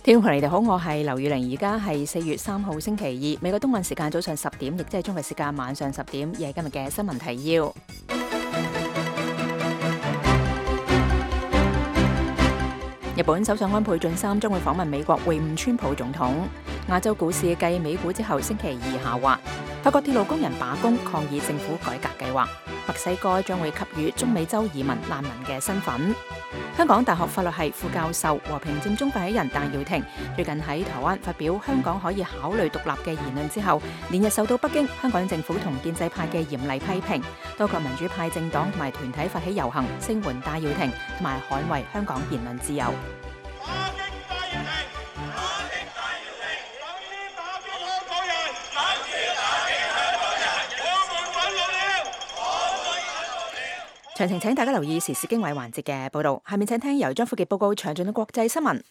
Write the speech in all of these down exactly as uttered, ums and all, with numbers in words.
聽眾朋友你哋好，我係劉宇玲，而家係四月三號星期二，美國東岸時間早上十點，亦即係中國時間晚上十點，而係今日嘅新聞提要。日本首相安倍晉三將會訪問美國會晤川普總統。亞洲股市繼美股之後星期二下滑。法國鐵路工人罷工抗議政府改革計劃。墨西哥將會給予中美洲移民難民嘅身份。香港大學法律系副教授和平佔中發起人戴耀廷最近喺台灣發表香港可以考慮獨立嘅言論之後，連日受到北京、香港政府同建制派嘅嚴厲批評。多個民主派政黨同埋團體發起遊行，聲援戴耀廷同埋捍衛香港言論自由。詳情請大家留意時事經緯環節嘅報導。下面請聽由張富傑報告詳盡嘅國際新聞。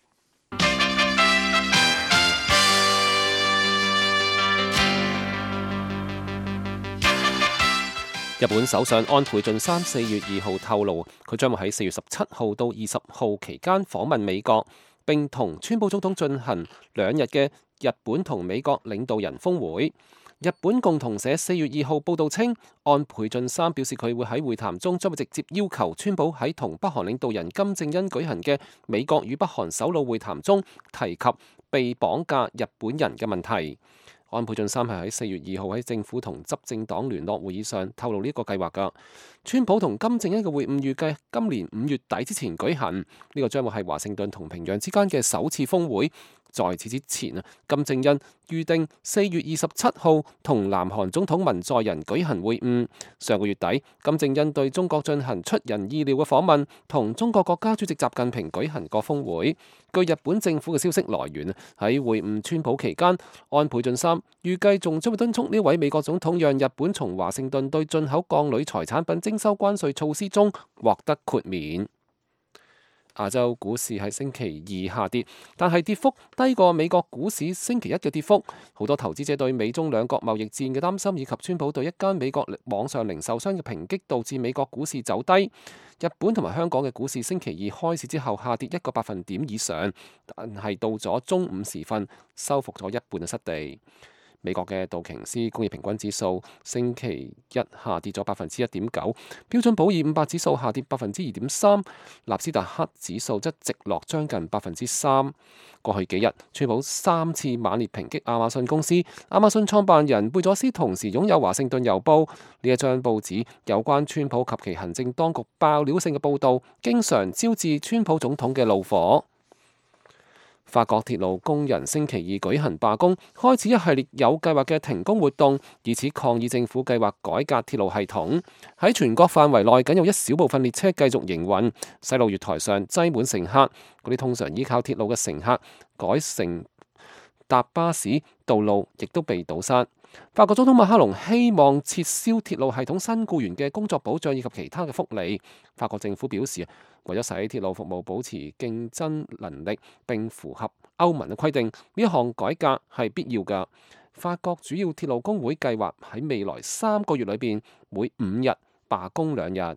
日本首相安倍晉三四月二號透露，佢將會喺四月十七號到二十號期間訪問美國，並同川普總統進行兩日嘅日本同美國領導人峰會。日本共同社四月二號報導稱，安倍晉三表示佢會喺會談中將會直接要求川普喺同北韓領導人金正恩舉行嘅美國與北韓首腦會談中提及被綁架日本人嘅問題。安倍晉三係喺四月二號喺政府同執政黨聯絡會議上透露呢個計劃㗎。川普同金正恩嘅會晤預計今年五月底之前舉行，呢、這個將會係華盛頓同平壤之間嘅首次峰會。在此之前啊，金正恩預定四月二十七號同南韓總統文在寅舉行會晤。上個月底，金正恩對中國進行出人意料嘅訪問，同中國國家主席習近平舉行過峰會。據日本政府嘅消息來源，喺會晤川普期間，安倍晉三預計仲將會敦促呢位美國總統讓日本從華盛頓對進口鋼鋁材產品徵收關稅措施中獲得豁免。亞洲股市喺星期二下跌，但係跌幅低過美國股市星期一嘅跌幅。好多投資者對美中兩國貿易戰嘅擔心，以及川普對一間美國網上零售商嘅抨擊，導致美國股市走低。日本同埋香港嘅股市星期二開市之後下跌一個百分點以上，但係到咗中午時分收復咗一半嘅失地。美國嘅道瓊斯工業平均指數星期一下跌咗百分之一點九，標準普爾五百指數下跌百分之二點三，納斯達克指數則直落將近百分之三。過去幾日，川普三次猛烈抨擊亞馬遜公司，亞馬遜創辦人貝佐斯同時擁有華盛頓郵報。呢一張報紙有關川普及其行政當局爆料性嘅報導，經常招致川普總統嘅怒火。法國鐵路工人星期二舉行罷工，開始一系列有計劃嘅停工活動，以此抗議政府計劃改革鐵路系統。喺全國範圍內，僅有一小部分列車繼續營運。西路月台上擠滿乘客，嗰啲通常依靠鐵路嘅乘客改乘搭巴士，道路亦都被堵塞。法國總統馬克龍希望撤銷鐵路系統新僱員嘅工作保障以及其他嘅福利。法國政府表示，為咗使鐵路服務保持競爭能力並符合歐盟嘅規定，呢一項改革係必要㗎。法國主要鐵路工會計劃喺未來三個月裏邊每五日罷工兩日。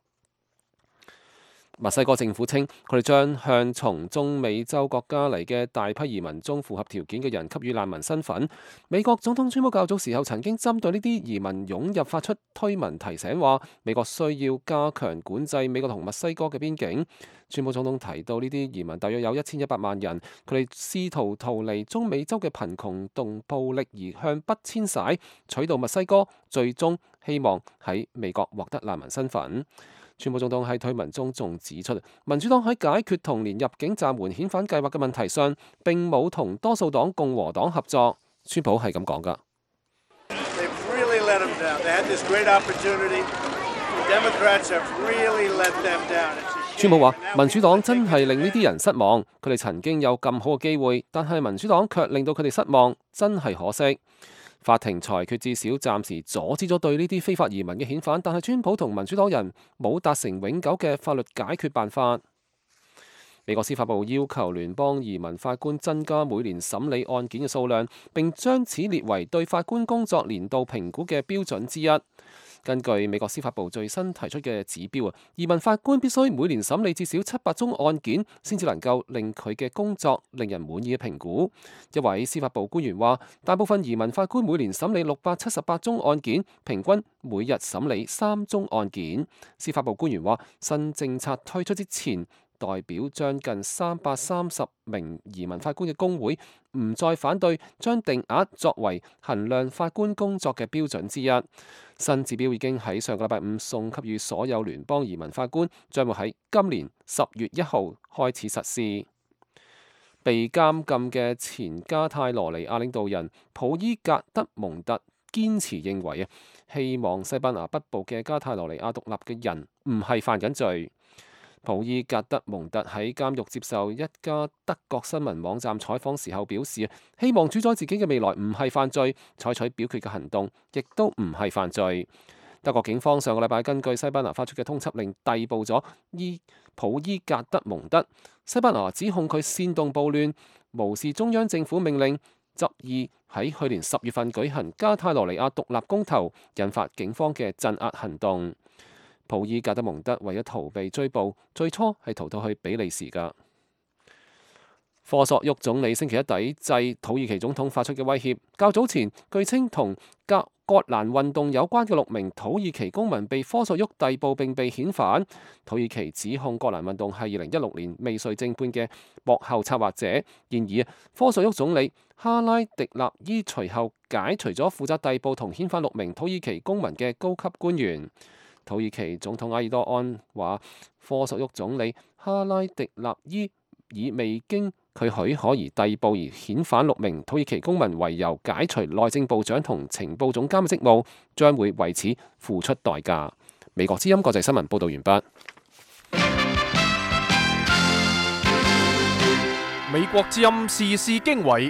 墨西哥政府稱，佢哋將向從中美洲國家嚟嘅大批移民中符合條件嘅人給予難民身份。美國總統川普較早時候曾經針對呢啲移民湧入發出推文，提醒話美國需要加強管制美國同墨西哥嘅邊境。川普總統提到呢啲移民大約有一千一百萬人，佢哋試圖逃離中美洲嘅貧窮同暴力而向北遷徙，取道墨西哥，最終希望喺美國獲得難民身份。川普總統喺推文中仲指出，民主黨喺解決同年入境暫緩遣返計劃嘅問題上並冇同多數黨共和黨合作。川普係咁講㗎。川普話：民主黨真係令呢啲人失望，佢哋曾經有咁好嘅機會，但係民主黨卻令到佢哋失望，真係可惜。法庭裁決至少暫時阻止咗對呢啲非法移民嘅遣返，但係川普同民主黨人冇達成永久嘅法律解決辦法。美國司法部要求聯邦移民法官增加每年審理案件嘅數量，並將此列為對法官工作年度評估嘅標準之一。 根據美國司法部最新提出嘅指標啊，移民法官必須每年審理至少七百宗案件，先至能夠令佢嘅工作令人滿意嘅評估。一位司法部官員話，大部分移民法官每年審理六百七十八宗案件，平均每日審理三宗案件。司法部官員話，新政策推出之前，代表將近三百三十名移民法官嘅工會唔再反對將定額作為衡量法官工作嘅標準之一。新指標已經喺上個禮拜五送給予所有聯邦移民法官，將會喺今年十月一號開始實施。被監禁嘅前加泰羅尼亞領導人普伊格德蒙特堅持認為啊，希望西班牙北部嘅加泰羅尼亞獨立嘅人唔係犯緊罪。普伊格德蒙特喺監獄接受一家德國新聞網站採訪時候表示，希望主宰自己嘅未來唔係犯罪，採取表決嘅行動亦都唔係犯罪。德國警方上個禮拜根據西班牙發出嘅通緝令逮捕咗伊普伊格德蒙特。西班牙指控佢煽動暴亂，無視中央政府命令，執意喺去年十月份舉行加泰羅尼亞獨立公投，引發警方嘅鎮壓行動。普伊格德蒙德為咗逃避追捕，最初係逃到去比利時㗎。科索沃總理星期一抵制土耳其總統發出嘅威脅。較早前，據稱同格葛蘭運動有關嘅六名土耳其公民被科索沃逮捕並被遣返。土耳其指控葛蘭運動係二零一六年未遂政變嘅幕後策劃者。然而，科索沃總理哈拉迪納伊隨後解除咗負責逮捕同遣返六名土耳其公民嘅高級官員。土耳其總統埃爾多安話，科索沃總理哈拉迪納伊以未經佢許可而逮捕而遣返六名土耳其公民為由解除內政部長同情報總監嘅職務，將會為此付出代價。美國之音國際新聞報道完畢。 美國之音時事經緯，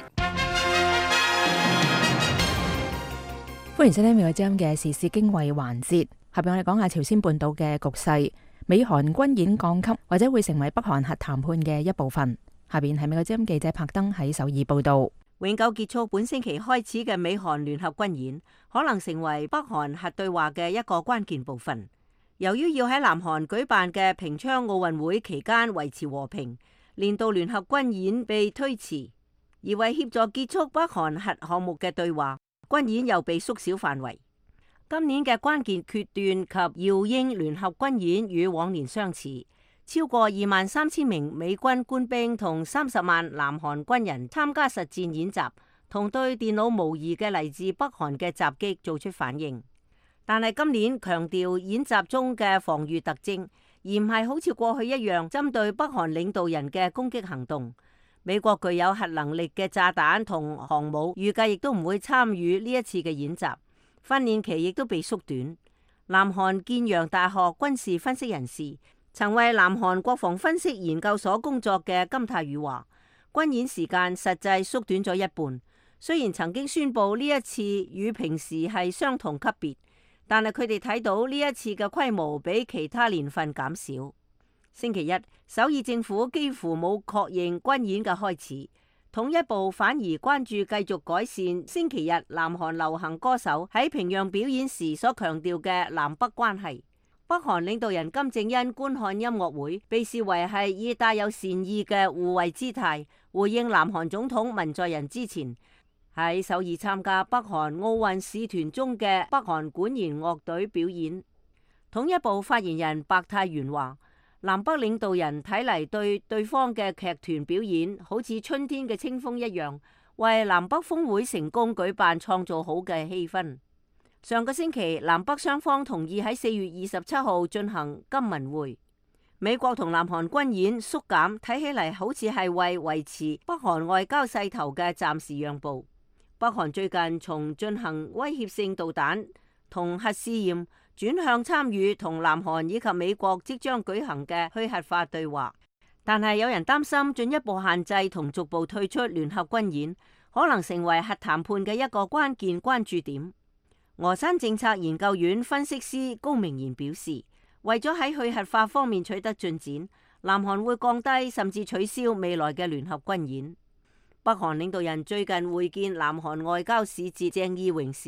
歡迎收聽美國之音嘅時事經緯環節。下邊我哋講下朝鮮半島嘅局勢，美韓軍演降級或者會成為北韓核談判嘅一部分。下邊係美國之音記者柏登喺首爾報道。 永久結束本星期開始嘅美韓聯合軍演，可能成為北韓核對話嘅一個關鍵部分。由於要喺南韓舉辦嘅平昌奧運會期間維持和平，連到聯合軍演被推遲，而為協助結束北韓核項目嘅對話，軍演又被縮小範圍。今年嘅關鍵決斷及耀英聯合軍演與往年相似，超過二萬三千名美軍官兵同三十萬南韓軍人參加實戰演習，同對電腦模擬嘅嚟自北韓嘅襲擊做出反應。但係今年強調演習中嘅防禦特徵，而唔係好似過去一樣針對北韓領導人嘅攻擊行動。美國具有核能力嘅炸彈同航母預計亦都唔會參與呢一次嘅演習。訓練期亦都被縮短。南韓建陽大學軍事分析人士，曾為南韓國防分析研究所工作嘅金泰宇話，軍演時間實際縮短咗一半。雖然曾經宣布呢一次與平時係相同級別，但係佢哋睇到呢一次嘅規模比其他年份減少。星期一，首爾政府幾乎冇確認軍演嘅開始。統一部反而關注繼續改善星期日南韓流行歌手喺平壤表演時所強調嘅南北關係。北韓領導人金正恩觀看音樂會，被視為係以帶有善意嘅護衛姿態回應南韓總統文在寅之前喺首爾參加北韓奧運使團中嘅北韓管弦樂隊表演。統一部發言人白泰元話，南北領導人睇嚟對對方嘅劇團表演好似春天嘅清風一樣，為南北峰會成功舉辦創造好嘅氣氛。上個星期，南北雙方同意喺四月二十七號進行金文會。美國同南韓軍演縮減，睇起嚟好似係為維持北韓外交勢頭嘅暫時讓步。北韓最近從進行威脅性導彈同核試驗，轉向參與同南韓以及美國即將舉行嘅去核化對話，但係有人擔心進一步限制同逐步退出聯合軍演，可能成為核談判嘅一個關鍵關注點。峨山政策研究院分析師高明賢表示，為咗喺去核化方面取得進展，南韓會降低甚至取消未來嘅聯合軍演。北韓領導人最近會見南韓外交使節鄭義榮時，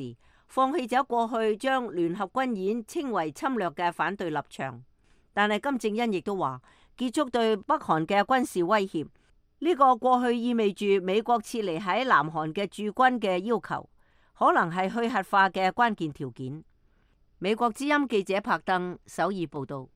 放棄咗過去將聯合軍演稱為侵略嘅反對立場。但係金正恩亦都話，結束對北韓嘅軍事威脅，呢個過去意味住美國撤離喺南韓嘅駐軍嘅要求，可能係去核化嘅關鍵條件。美國之音記者柏登首爾報道。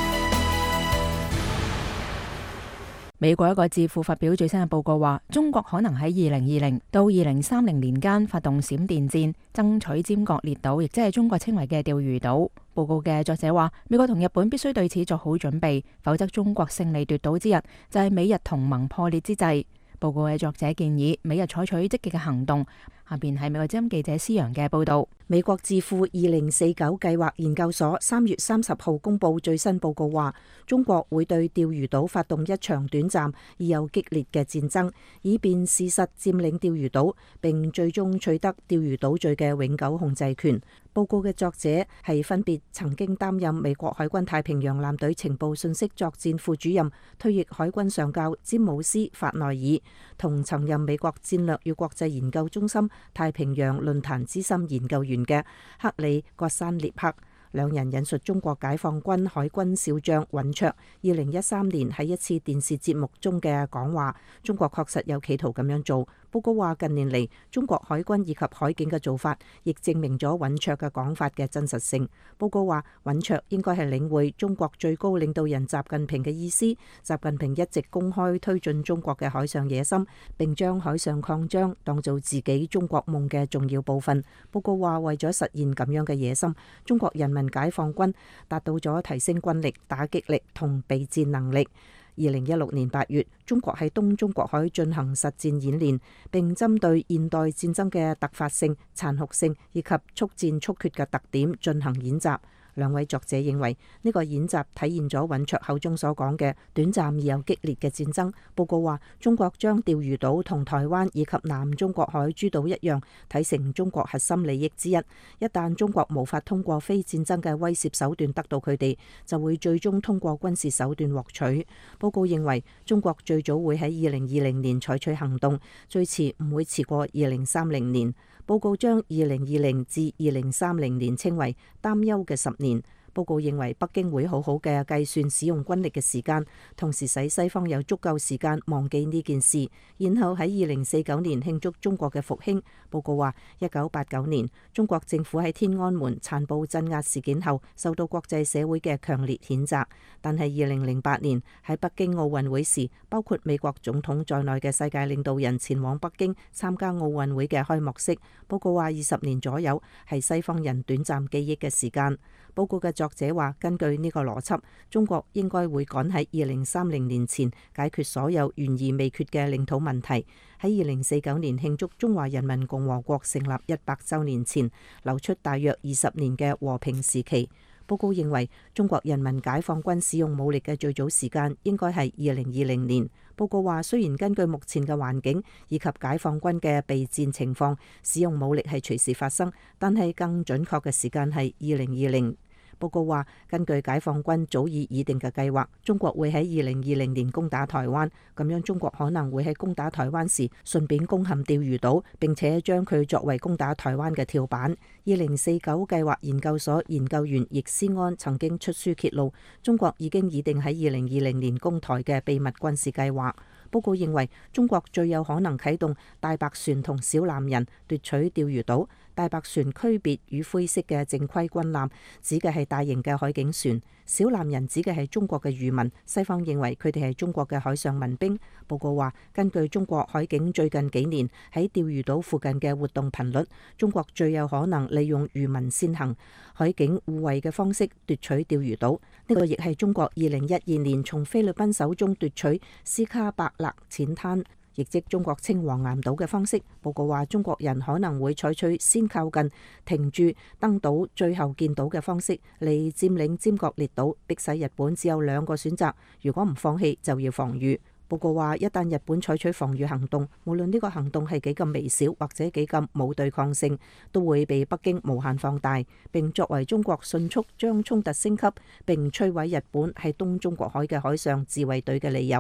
美國一個智庫發表最新嘅報告話，中國可能喺二零二零到二零三零年間發動閃電戰，爭取尖閣列島，亦即係中國稱為嘅釣魚島。報告嘅作者話，美國同日本必須對此做好準備，否則中國勝利奪島之日就係美日同盟破裂之際。報告嘅作者建議美日採取積極嘅行動。下邊係美國之音記者施洋嘅報道。 美國智庫二零四九計劃研究所三月三十號公布最新報告話，中國會對釣魚島發動一場短暫而又激烈嘅戰爭，以便事實佔領釣魚島，並最終取得釣魚島嶼嘅永久控制權。報告嘅作者係分別曾經擔任美國海軍太平洋艦隊情報信息作戰副主任、退役海軍上校詹姆斯·法內爾，同曾任美國戰略與國際研究中心太平洋論壇資深研究員嘅克里·葛山列克。兩人引述中國解放軍海軍少將尹卓二零一三年喺一次電視節目中嘅講話，中國確實有企圖咁樣做。報告話，近年嚟中國海軍以及海警嘅做法，亦證明咗尹卓嘅講法嘅真實性。報告話，尹卓應該係領會中國最高領導人習近平嘅意思。習近平一直公開推進中國嘅海上野心，並將海上擴張當做自己中國夢嘅重要部分。報告話，為咗實現咁樣嘅野心，中國人民解放軍達到咗提升軍力、打擊力同備戰能力。二零一六年八月，中國喺東中國海進行實戰演練，並針對現代戰爭嘅突發性、殘酷性以及速戰速決嘅特點進行演習。兩位作者認為呢個演習體現咗尹卓口中所講嘅短暫而又激烈嘅戰爭。報告話，中國將釣魚島同台灣以及南中國海諸島一樣睇成中國核心利益之一。一旦中國無法通過非戰爭嘅威懾手段得到佢哋，就會最終通過軍事手段獲取。報告認為中國最早會喺二零二零年採取行動，最遲唔會遲過二零三零年。報告將二零二零至二零三零年稱為擔憂嘅十年。報告認為北京會好好嘅計算使用軍力嘅時間，同時使西方有足夠時間忘記呢件事，然後喺二零四九年慶祝中國嘅復興。報告話，一九八九年中國政府喺天安門殘暴鎮壓事件後，受到國際社會嘅強烈譴責。但係二零零八年喺北京奧運會時，包括美國總統在內嘅世界領導人前往北京參加奧運會嘅開幕式。報告話，二十年左右係西方人短暫記憶嘅時間。報告嘅作者話，根據呢個邏輯，中國應該會趕喺二零三零年前解決所有懸而未決嘅領土問題，喺二零四九年慶祝中華人民共和國成立一百週年前留出大約二十年嘅和平時期。報告認為，中國人民解放軍使用武力嘅最早時間應該係二零二零年。報告話，雖然根據目前嘅環境以及解放軍嘅備戰情況，使用武力係隨時發生，但係更準確嘅時間係二零二零。報告話，根據解放軍早已擬定嘅計劃，中國會喺二零二零年攻打台灣，咁樣中國可能會喺攻打台灣時順便攻陷釣魚島，並且將佢作為攻打台灣嘅跳板。二零四九計劃研究所研究員易思安曾經出書揭露，中國已經擬定喺二零二零年攻台嘅秘密軍事計劃。報告認為，中國最有可能啟動大白船同小藍人奪取釣魚島。大白船區別於灰色嘅正規軍艦，指嘅係大型嘅海警船；小藍人指嘅係中國嘅漁民。西方認為佢哋係中國嘅海上民兵。報告話，根據中國海警最近幾年喺釣魚島附近嘅活動頻率，中國最有可能利用漁民先行、海警互惠嘅方式奪取釣魚島。呢個亦係中國二零一二年從菲律賓手中奪取斯卡伯勒淺灘，亦即中國稱黃岩島嘅方式。報告話，中國人可能會採取先靠近、停住、登島，最後見島嘅方式嚟佔領尖閣列島，迫使日本只有兩個選擇：如果唔放棄，就要防禦。報告話，一旦日本採取防禦行動，無論呢個行動係幾咁微小或者幾咁冇對抗性，都會被北京無限放大，並作為中國迅速將衝突升級並摧毀日本喺東中國海嘅海上自衛隊嘅理由。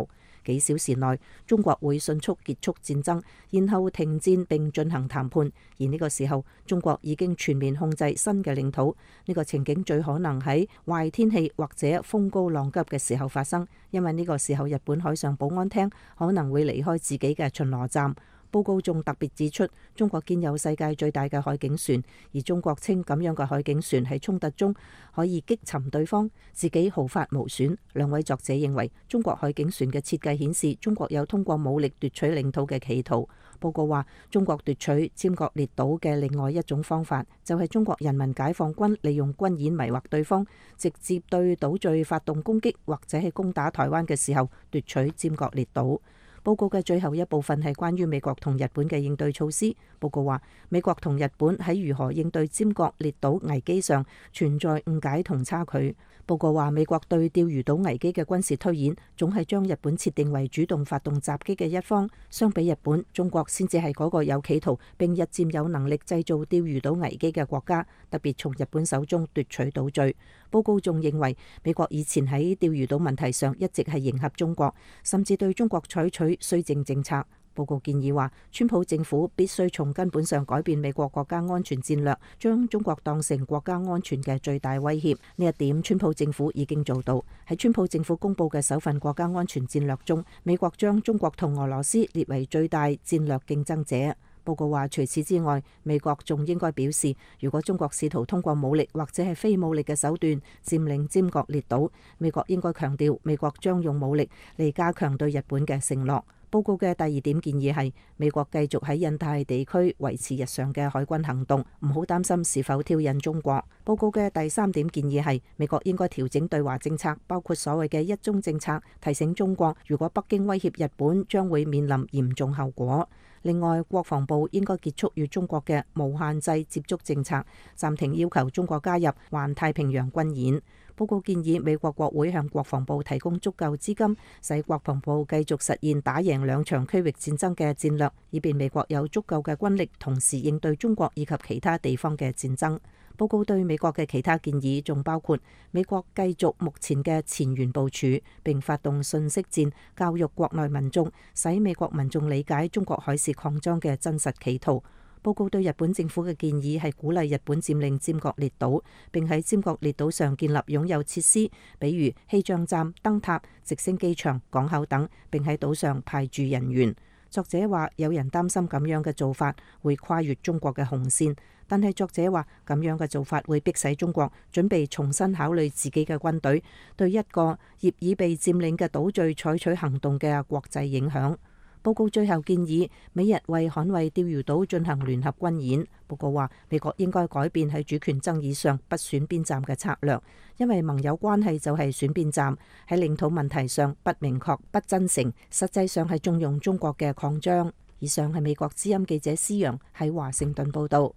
幾小時內中國會迅速結束戰爭，然後停戰並進行談判。而呢個時候，中國已經全面控制新嘅領土。呢個情景最可能喺壞天氣或者風高浪急嘅時候發生，因為呢個時候日本海上保安廳可能會離開自己嘅巡邏站。報告仲特別指出，中國建有世界最大嘅海警船，而中國稱咁樣嘅海警船喺衝突中可以擊沉對方，自己毫髮無損。兩位作者認為，中國海警船嘅設計顯示中國有通過武力奪取領土嘅企圖。報告話，中國奪取尖閣列島嘅另外一種方法，就係中國人民解放軍利用軍演迷惑對方，直接對島嶼發動攻擊，或者係攻打台灣嘅時候奪取尖閣列島。報告嘅最後一部分係關於美國同日本嘅應對措施。報告話，美國同日本喺如何應對尖閣列島危機上存在誤解同差距。報告話，美國對釣魚島危機嘅軍事推演總係將日本設定為主動發動襲擊嘅一方。相比日本，中國先至係嗰個有企圖並日漸有能力製造釣魚島危機嘅國家，特別從日本手中奪取島嶼。報告仲認為，美國以前喺釣魚島問題上一直係迎合中國，甚至對中國採取綏靖政策。報告建議話，川普政府必須從根本上改變美國國家安全戰略，將中國當成國家安全嘅最大威脅。呢一點，川普政府已經做到。喺川普政府公布嘅首份國家安全戰略中，美國將中國同俄羅斯列為最大戰略競爭者。報告話，除此之外，美國仲應該表示，如果中國試圖通過武力或者係非武力嘅手段佔領尖閣列島，美國應該強調美國將用武力嚟加強對日本嘅承諾。報告嘅第二點建議係，美國繼續喺印太地區維持日常嘅海軍行動，唔好擔心是否挑釁中國。報告嘅第三點建議係，美國應該調整對華政策，包括所謂嘅一中政策，提醒中國，如果北京威脅日本，將會面臨嚴重後果。另外，國防部應該結束與中國嘅無限制接觸政策，暫停要求中國加入環太平洋軍演。報告建議美國國會向國防部提供足夠資金，使國防部繼續實現打贏兩場區域戰爭嘅戰略，以便美國有足夠嘅軍力，同時應對中國以及其他地方嘅戰爭。報告對美國嘅其他建議仲包括美國繼續目前嘅前沿部署，並發動信息戰，教育國內民眾，使美國民眾理解中國海事擴張嘅真實企圖。報告對日本政府嘅建議係鼓勵日本佔領尖閣列島，並喺尖閣列島上建立擁有設施，比如氣象站、燈塔、直升機場、港口等，並喺島上派駐人員。作者話，有人擔心咁樣嘅做法會跨越中國嘅紅線，但係作者話，咁樣嘅做法會迫使中國準備重新考慮自己嘅軍隊對一個業已被佔領嘅島嶼採取行動嘅國際影響。報告最後建議美日為捍衛釣魚島進行聯合軍演。報告話，美國應該改變喺主權爭議上不選邊站嘅策略，因為盟友關係就係選邊站，喺領土問題上不明確、不真誠，實際上係縱容中國嘅擴張。以上係美國之音記者施陽喺華盛頓報道。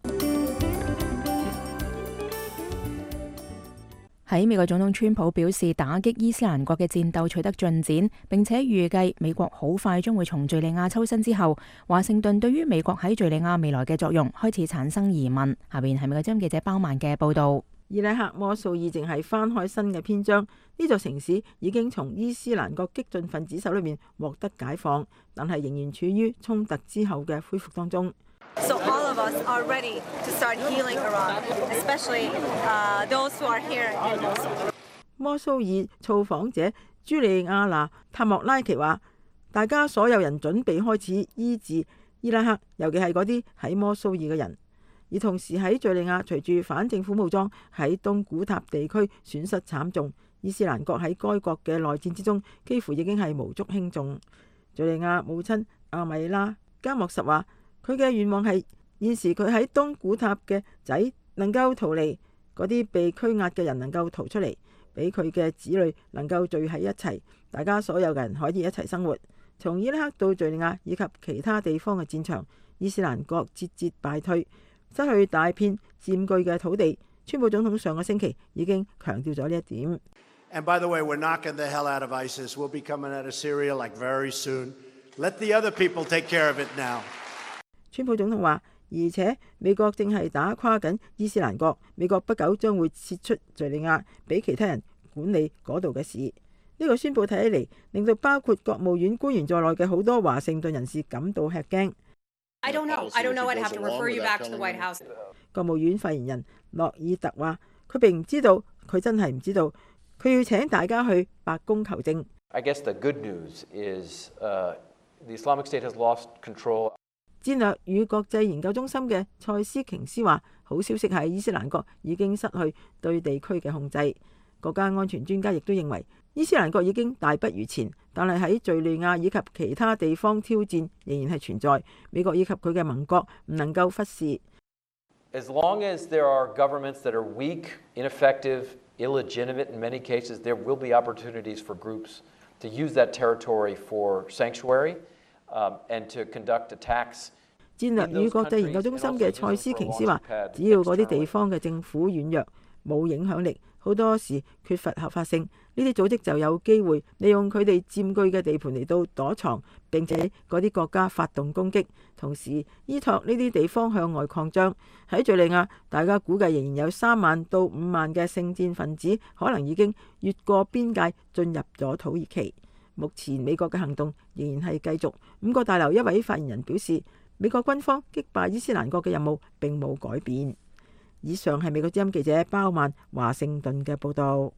喺美國總統川普表示打擊伊斯蘭國嘅戰鬥取得進展，並且預計美國好快將會從敘利亞抽身之後，華盛頓對於美國喺敘利亞未來嘅作用開始產生疑問。下邊係美國之音記者包曼嘅報道。 伊拉克摩蘇爾淨係翻開新嘅篇章，呢座城市已經從伊斯蘭國激進分子手裏面獲得解放，但係仍然處於衝突之後嘅恢復當中。 So all of us are ready to start healing Iran, especially uh, those who are here in Mosul. 摩蘇爾造訪者朱利亞娜塔莫拉奇話，大家所有人準備開始醫治伊拉克，尤其係嗰啲喺摩蘇爾嘅人。而同時喺敘利亞，隨住反政府武裝喺東古塔地區損失慘重，伊斯蘭國喺該國嘅內戰之中幾乎已經係無足輕重。敘利亞母親阿米拉加莫什話，佢嘅願望係現時佢喺東古塔嘅仔能夠逃離，嗰啲被拘押嘅人能夠逃出嚟，俾佢嘅子女能夠聚喺一齊，大家所有嘅人可以一齊生活。從伊拉克到敘利亞以及其他地方嘅戰場，伊斯蘭國節節敗退，失去大片佔據嘅土地。川普總統上個星期已經強調咗呢一點。 And by the way, we're knocking the hell out of ISIS. We'll be coming out of Syria like very soon. Let the other people take care of it now. 川普總統話，而且美國正係打垮緊伊斯蘭國，美國不久將會撤出敘利亞，俾其他人管理嗰度嘅事。 呢個宣佈睇起嚟，令到包括國務院官員在內嘅好多華盛頓人士感到吃驚。 I don't know. I don't know. I'd have to refer you back to the White House. 國務院發言人諾爾特話：佢並唔知道，佢真係唔知道，佢要請大家去白宮求證。 I guess the good news is, uh, the Islamic State has lost control. 戰略與國際研究中心嘅蔡斯瓊斯話：好消息係伊斯蘭國已經失去對地區嘅控制。國家安全專家亦都認為，伊斯蘭國已經大不如前，但係喺敘利亞以及其他地方挑戰仍然係存在。美國以及佢嘅盟國唔能夠忽視。 As long as there are governments that are weak, ineffective, illegitimate in many cases, there will be opportunities for groups to use that territory for sanctuary, um, and to conduct attacks. 戰略與國際研究中心嘅蔡斯瓊斯話：只要嗰啲地方嘅政府軟弱、冇影響力，好多時缺乏合法性，呢啲組織就有機會利用佢哋佔據嘅地盤嚟到躲藏，並且嗰啲國家發動攻擊，同時依託呢啲地方向外擴張。喺敘利亞，大家估計仍然有三萬到五萬嘅聖戰分子可能已經越過邊界進入咗土耳其。目前美國嘅行動仍然係繼續。五角大樓一位發言人表示，美國軍方擊敗伊斯蘭國嘅任務並冇改變。以上係美國之音記者包曼華盛頓嘅報導。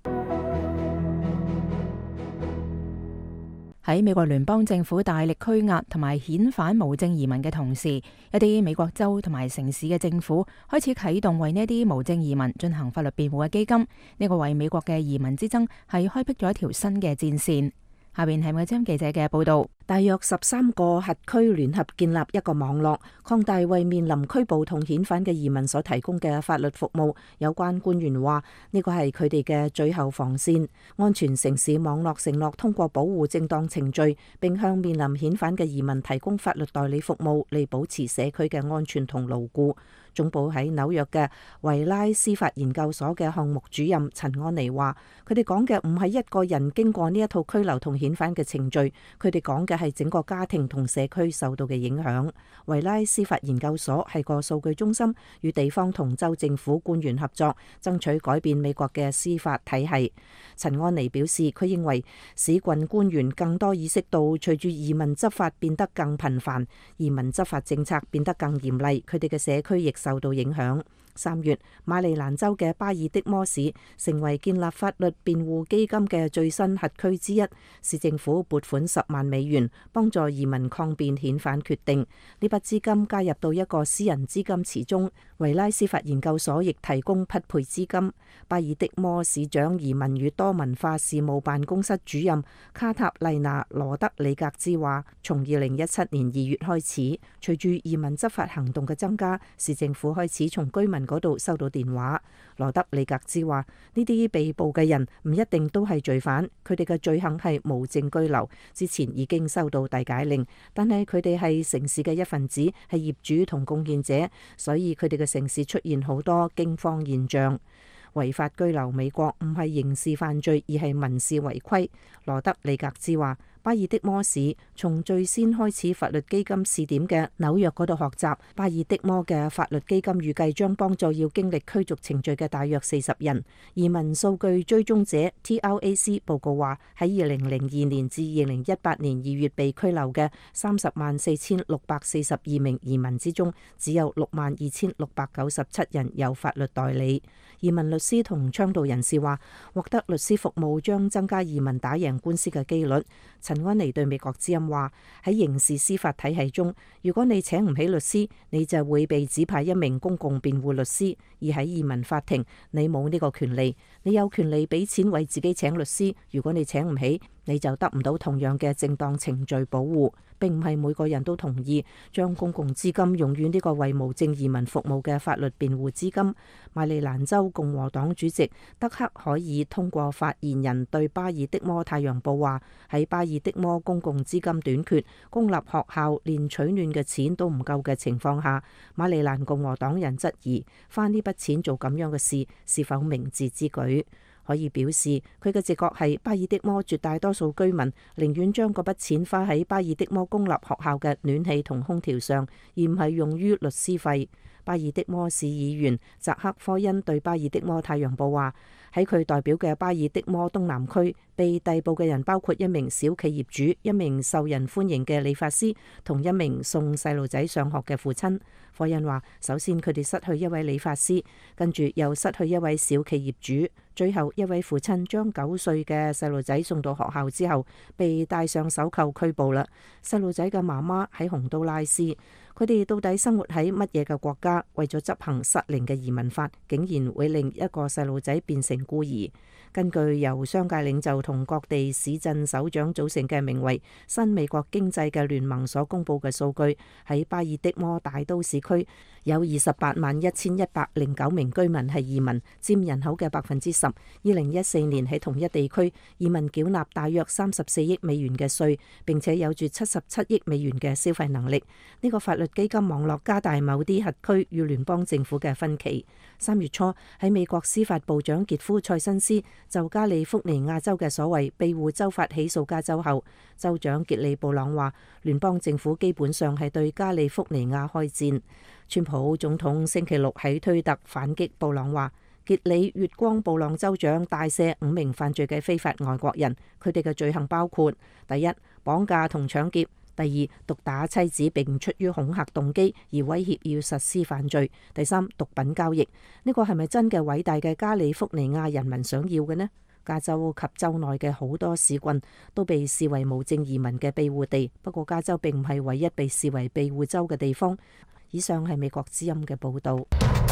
喺美國聯邦政府大力拘押同埋遣返無證移民嘅同時，一啲美國州同埋城市嘅政府開始啟動為呢啲無證移民進行法律辯護嘅基金。呢個為美國嘅移民之爭係開闢咗一條新嘅戰線。下邊係美國之音記者嘅報導。 大約十三個轄區聯合建立一個網絡，擴大為面臨拘捕同遣返嘅移民所提供嘅法律服務。有關官員話，呢個係佢哋嘅最後防線。安全城市網絡承諾通過保護正當程序，並向面臨遣返嘅移民提供法律代理服務，嚟保持社區嘅安全同牢固。總部喺紐約嘅維拉司法研究所嘅項目主任陳安妮話，佢哋講嘅唔係一個人經過呢一套拘留同遣返嘅程序，佢哋講嘅係整個家庭同社區受到嘅影響。維拉司法研究所係個數據中心，與地方同州政府官員合作，爭取改變美國嘅司法體系。陳安妮表示，佢認為市郡官員更多意識到，隨住移民執法變得更頻繁，移民執法政策變得更嚴厲，佢哋嘅社區亦受到影響。三月，馬里蘭州嘅巴爾的摩市成為建立法律辯護基金嘅最新轄區之一，市政府撥款十萬美元幫助移民抗辯遣返決定。呢筆資金加入到一個私人資金池中，維拉司法研究所亦提供匹配資金。巴爾的摩市長移民與多文化事務辦公室主任卡塔麗娜羅德里格茲話，從二零一七年二月開始，隨住移民執法行動嘅增加，市政府開始從居民嗰度收到電話。羅德里格茲話，呢啲被捕嘅人唔一定都係罪犯，佢哋嘅罪行係無證居留，之前已經收到遞解令，但係佢哋係城市嘅一份子，係業主同貢獻者，所以佢哋嘅城市出現好多驚慌現象。違法居留美國唔係刑事犯罪，而係民事違規。羅德里格茲話，巴爾的摩市從最先開始法律基金試點嘅紐約嗰度學習，巴爾的摩嘅法律基金預計將幫助要經歷驅逐程序嘅大約四十人。移民數據追蹤者 T R A C 報告話，喺二零零二年至二零一八年二月被拘留嘅三十萬四千六百四十二名移民之中，只有六萬二千六百九十七人有法律代理。移民律師同倡導人士話，獲得律師服務將增加移民打贏官司嘅機率。陳安妮對美國之音話，喺刑事司法體系中，如果你請唔起律師，你就會被指派一名公共辯護律師；而喺移民法庭，你冇呢個權利，你有權利俾錢為自己請律師。如果你請唔起，你就得唔到同樣嘅正當程序保護。並唔係每個人都同意將公共資金用於呢個為無證移民服務嘅法律辯護資金。馬里蘭州共和黨主席德克可以通過發言人對巴爾的摩太陽報話，喺巴爾的摩公共資金短缺、公立學校連取暖嘅錢都唔夠嘅情況下，馬里蘭共和黨人質疑花呢筆錢做咁樣嘅事是否明智之舉。可以表示佢嘅直覺係巴爾的摩絕大多數居民寧願將嗰筆錢花喺巴爾的摩公立學校嘅暖氣同空調上，而唔係用於律師費。巴爾的摩市議員扎克科恩對巴爾的摩太陽報話， 喺佢代表嘅巴爾的摩東南區，被逮捕嘅人包括一名小企業主、一名受人歡迎嘅理髮師同一名送細路仔上學嘅父親。科恩話：首先佢哋失去一位理髮師，跟住又失去一位小企業主，最後一位父親將九歲嘅細路仔送到學校之後，被戴上手銬拘捕啦。細路仔嘅媽媽喺洪都拉斯，佢哋到底生活喺乜嘢嘅國家？為咗執行失靈嘅移民法，竟然會令一個細路仔變成孤兒。根據由商界領袖同各地市鎮首長組成嘅名為新美國經濟嘅聯盟所公佈嘅數據，喺巴爾的摩大都市區有二十八萬一千一百零九名居民係移民，佔人口嘅百分之十。二零一四年喺同一地區移民繳納大約三十四億美元嘅稅，並且有住七十七億美元嘅消費能力。呢個法律基金網絡加大某啲轄區與聯邦政府嘅分歧。三月初喺美國司法部長傑夫塞辛斯就加利福尼亞州嘅所謂庇護州法起訴加州後，州長傑利布朗話聯邦政府基本上係對加利福尼亞開戰。川普總統星期六喺推特反擊布朗話，傑里月光布朗州長大赦五名犯罪嘅非法外國人，佢哋嘅罪行包括：第一，綁架同搶劫；第二，毒打妻子並出於恐嚇動機而威脅要實施犯罪；第三，毒品交易。呢個係咪真嘅偉大嘅加利福尼亞人民想要嘅呢？加州及州內嘅好多市郡都被視為無證移民嘅庇護地，不過加州並唔係唯一被視為庇護州嘅地方。以上係美國之音嘅報導。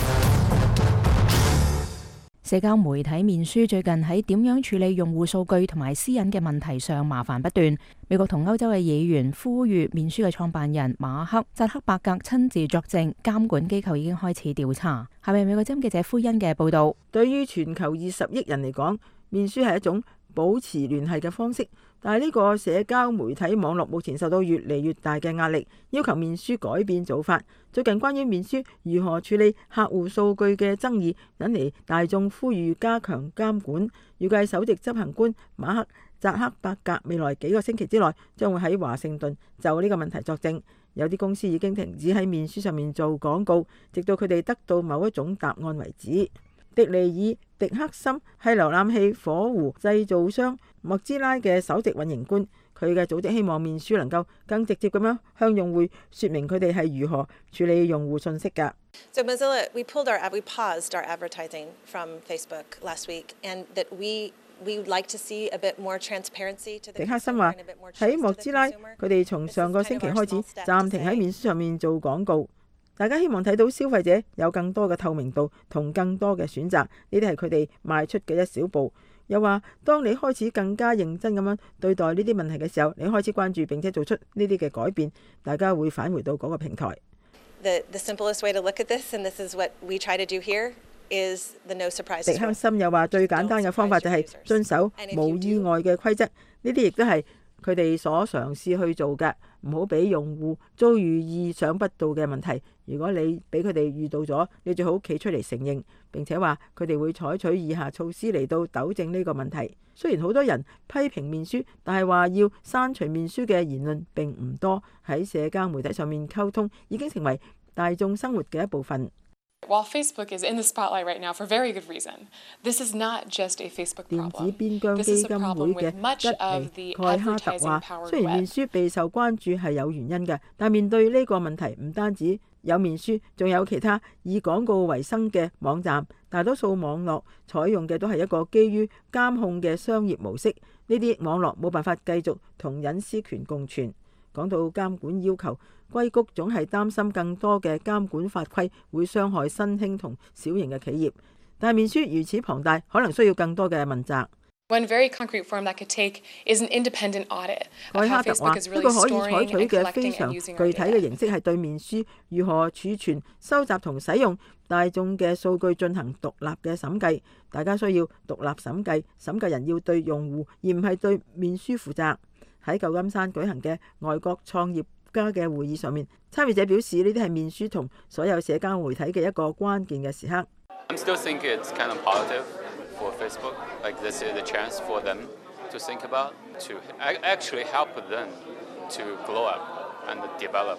社交媒體面書最近喺點樣處理用戶數據同埋私隱嘅問題上麻煩不斷。美國同歐洲嘅議員呼籲面書嘅創辦人馬克扎克伯格親自作證，監管機構已經開始調查。下面美國之音記者灰恩嘅報導。 對於全球二十億人嚟講，面書係一種保持聯繫嘅方式，但係呢個社交媒體網絡目前受到越嚟越大嘅壓力，要求面書改變做法。最近關於面書如何處理客戶數據嘅爭議，引嚟大眾呼籲加強監管。預計首席執行官馬克扎克伯格未來幾個星期之內將會喺華盛頓就呢個問題作證。有啲公司已經停止喺面書上面做廣告，直到佢哋得到某一種答案為止。迪尼爾迪克森係瀏覽器火狐製造商莫茲拉嘅首席運營官，佢嘅組織希望面書能夠更直接咁樣向用戶說明佢哋係如何處理用戶信息㗎。 So Mozilla, we pulled our, we paused our advertising from Facebook last week, and that we we would like to see a bit more transparency to the consumer. 迪克森話喺莫茲拉，佢哋從上個星期開始暫停喺面書上面做廣告。大家希望睇到消費者有更多嘅透明度同更多嘅選擇，呢啲係佢哋邁出嘅一小步。又話當你開始更加認真咁樣對待呢啲問題嘅時候，你開始關注並且做出呢啲嘅改變，大家會返回到嗰個平台。The, the simplest way to look at this, and this is what we try to do here, is the no surprises. 迪克森又話最簡單嘅方法就係遵守冇意外嘅規則，呢啲亦都係佢哋所嘗試去做嘅，唔好俾用戶遭遇意想不到嘅問題。如果你俾佢哋遇到咗，你最好企出嚟承認，並且話佢哋會採取以下措施嚟到糾正呢個問題。雖然好多人批評面書，但係話要刪除面書嘅言論並唔多。喺社交媒體上面溝通已經成為大眾生活嘅一部分。 While Facebook is in the spotlight right now for very good reason, this is not just a Facebook problem. 電子邊疆基金會嘅吉尼蓋哈特話：雖然面書備受關注係有原因嘅，但面對呢個問題，唔單止有面書，仲有其他以廣告為生嘅網站。大多數網絡採用嘅都係一個基於監控嘅商業模式，呢啲網絡冇辦法繼續同隱私權共存。講到監管要求，硅谷總係擔心更多嘅監管法規會傷害新興同小型嘅企業，但係面書如此龐大，可能需要更多嘅問責。 One very concrete form that could take is an independent audit. 蓋哈特話：一個可以採取嘅非常具體嘅形式係對面書如何儲存、收集同使用大眾嘅數據進行獨立嘅審計。大家需要獨立審計，審計人要對用戶而唔係對面書負責。喺舊金山舉行嘅外國創業家嘅會議上面，參與者表示呢啲係面書同所有社交媒體嘅一個關鍵嘅時刻。 I'm still thinking it's kind of positive for Facebook, like this is the chance for them to think about, to actually help them to grow up and develop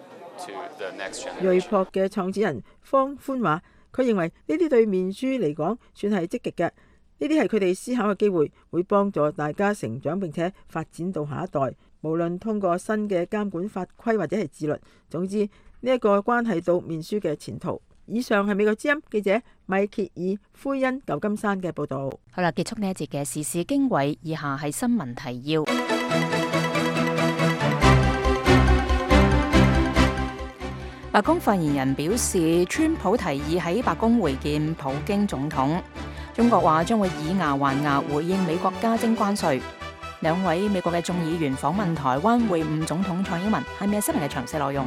to the next generation. 瑞博嘅創始人方寬話：佢認為呢啲對面書嚟講算係積極嘅。呢呢啲係佢哋思考嘅機會，會幫助大家成長並且發展到下一代。無論通過新嘅監管法規或者係自律，總之呢一個關係到面書嘅前途。以上係美國之音記者米歇爾灰恩舊金山嘅報道。 好啦，結束呢一節嘅時事經緯，以下係新聞提要。白宮發言人表示，川普提議喺白宮會見普京總統。中國話將會以牙還牙回應美國加徵關稅。兩位美國嘅眾議員訪問台灣會晤總統蔡英文，係咪新聞嘅詳細內容？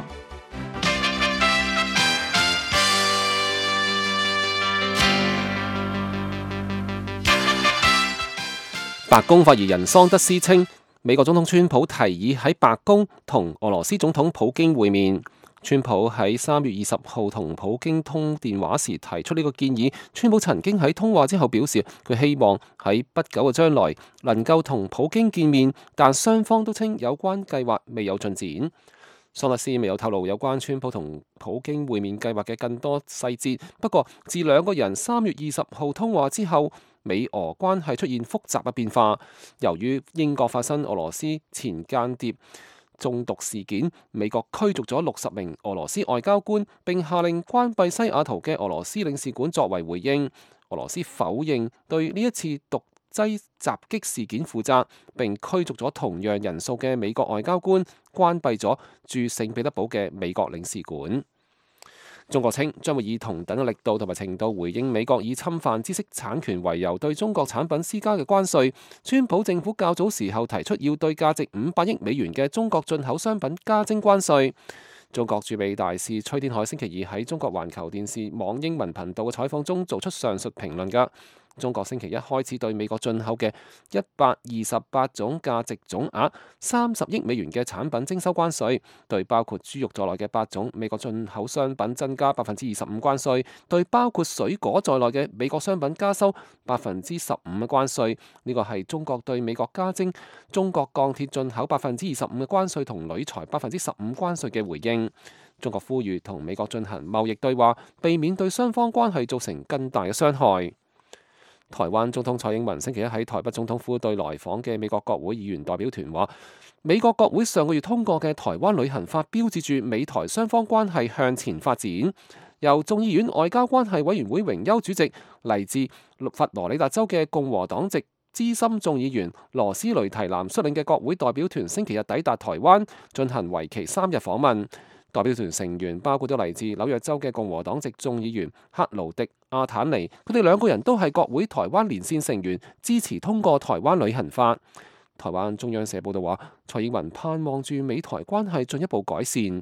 白宮發言人桑德斯稱，美國總統川普提議喺白宮同俄羅斯總統普京會面。川普喺三月二十號同普京通電話時提出呢個建議。川普曾經喺通話之後表示，佢希望喺不久嘅將來能夠同普京見面，但雙方都稱有關計劃未有進展。桑德斯未有透露有關川普同普京會面計劃嘅更多細節。不過，自兩個人三月二十號通話之後，美俄關係出現複雜嘅變化。由於英國發生俄羅斯前間諜中毒事件，美國驅逐咗六十名俄羅斯外交官，並下令關閉西雅圖嘅俄羅斯領事館作為回應。俄羅斯否認對呢一次毒劑襲擊事件負責，並驅逐咗同樣人數嘅美國外交官，關閉咗駐聖彼得堡嘅美國領事館。中國稱將會以同等嘅力度同埋程度回應美國以侵犯知識產權為由對中國產品施加嘅關稅。川普政府較早時候提出要對價值五百億美元嘅中國進口商品加徵關稅。中國駐美大使崔天凱星期二喺中國環球電視網英文頻道嘅採訪中做出上述評論㗎。中國星期一開始對美國進口嘅一百二十八種價值總額三十億美元嘅產品徵收關稅，對包括豬肉在內嘅八種美國進口商品增加百分之二十五關稅，對包括水果在內嘅美國商品加收百分之十五嘅關稅。呢個係中國對美國加徵中國鋼鐵進口百分之二十五嘅關稅同鋁材百分之十五關稅嘅回應。中國呼籲同美國進行貿易對話，避免對雙方關係造成更大嘅傷害。台灣總統蔡英文星期一喺台北總統府對來訪嘅美國國會議員代表團話，美國國會上個月通過嘅台灣旅行法標誌住美台雙方關係向前發展。由眾議院外交關係委員會榮休主席、嚟自佛羅里達州嘅共和黨籍資深眾議員羅斯雷提南率領嘅國會代表團星期日抵達台灣，進行為期三日訪問。代表團成員包括咗嚟自紐約州嘅共和黨籍眾議員克勞迪阿坦尼，佢哋兩個人都係國會台灣連線成員，支持通過台灣旅行法。台灣中央社報道話，蔡英文盼望住美台關係進一步改善。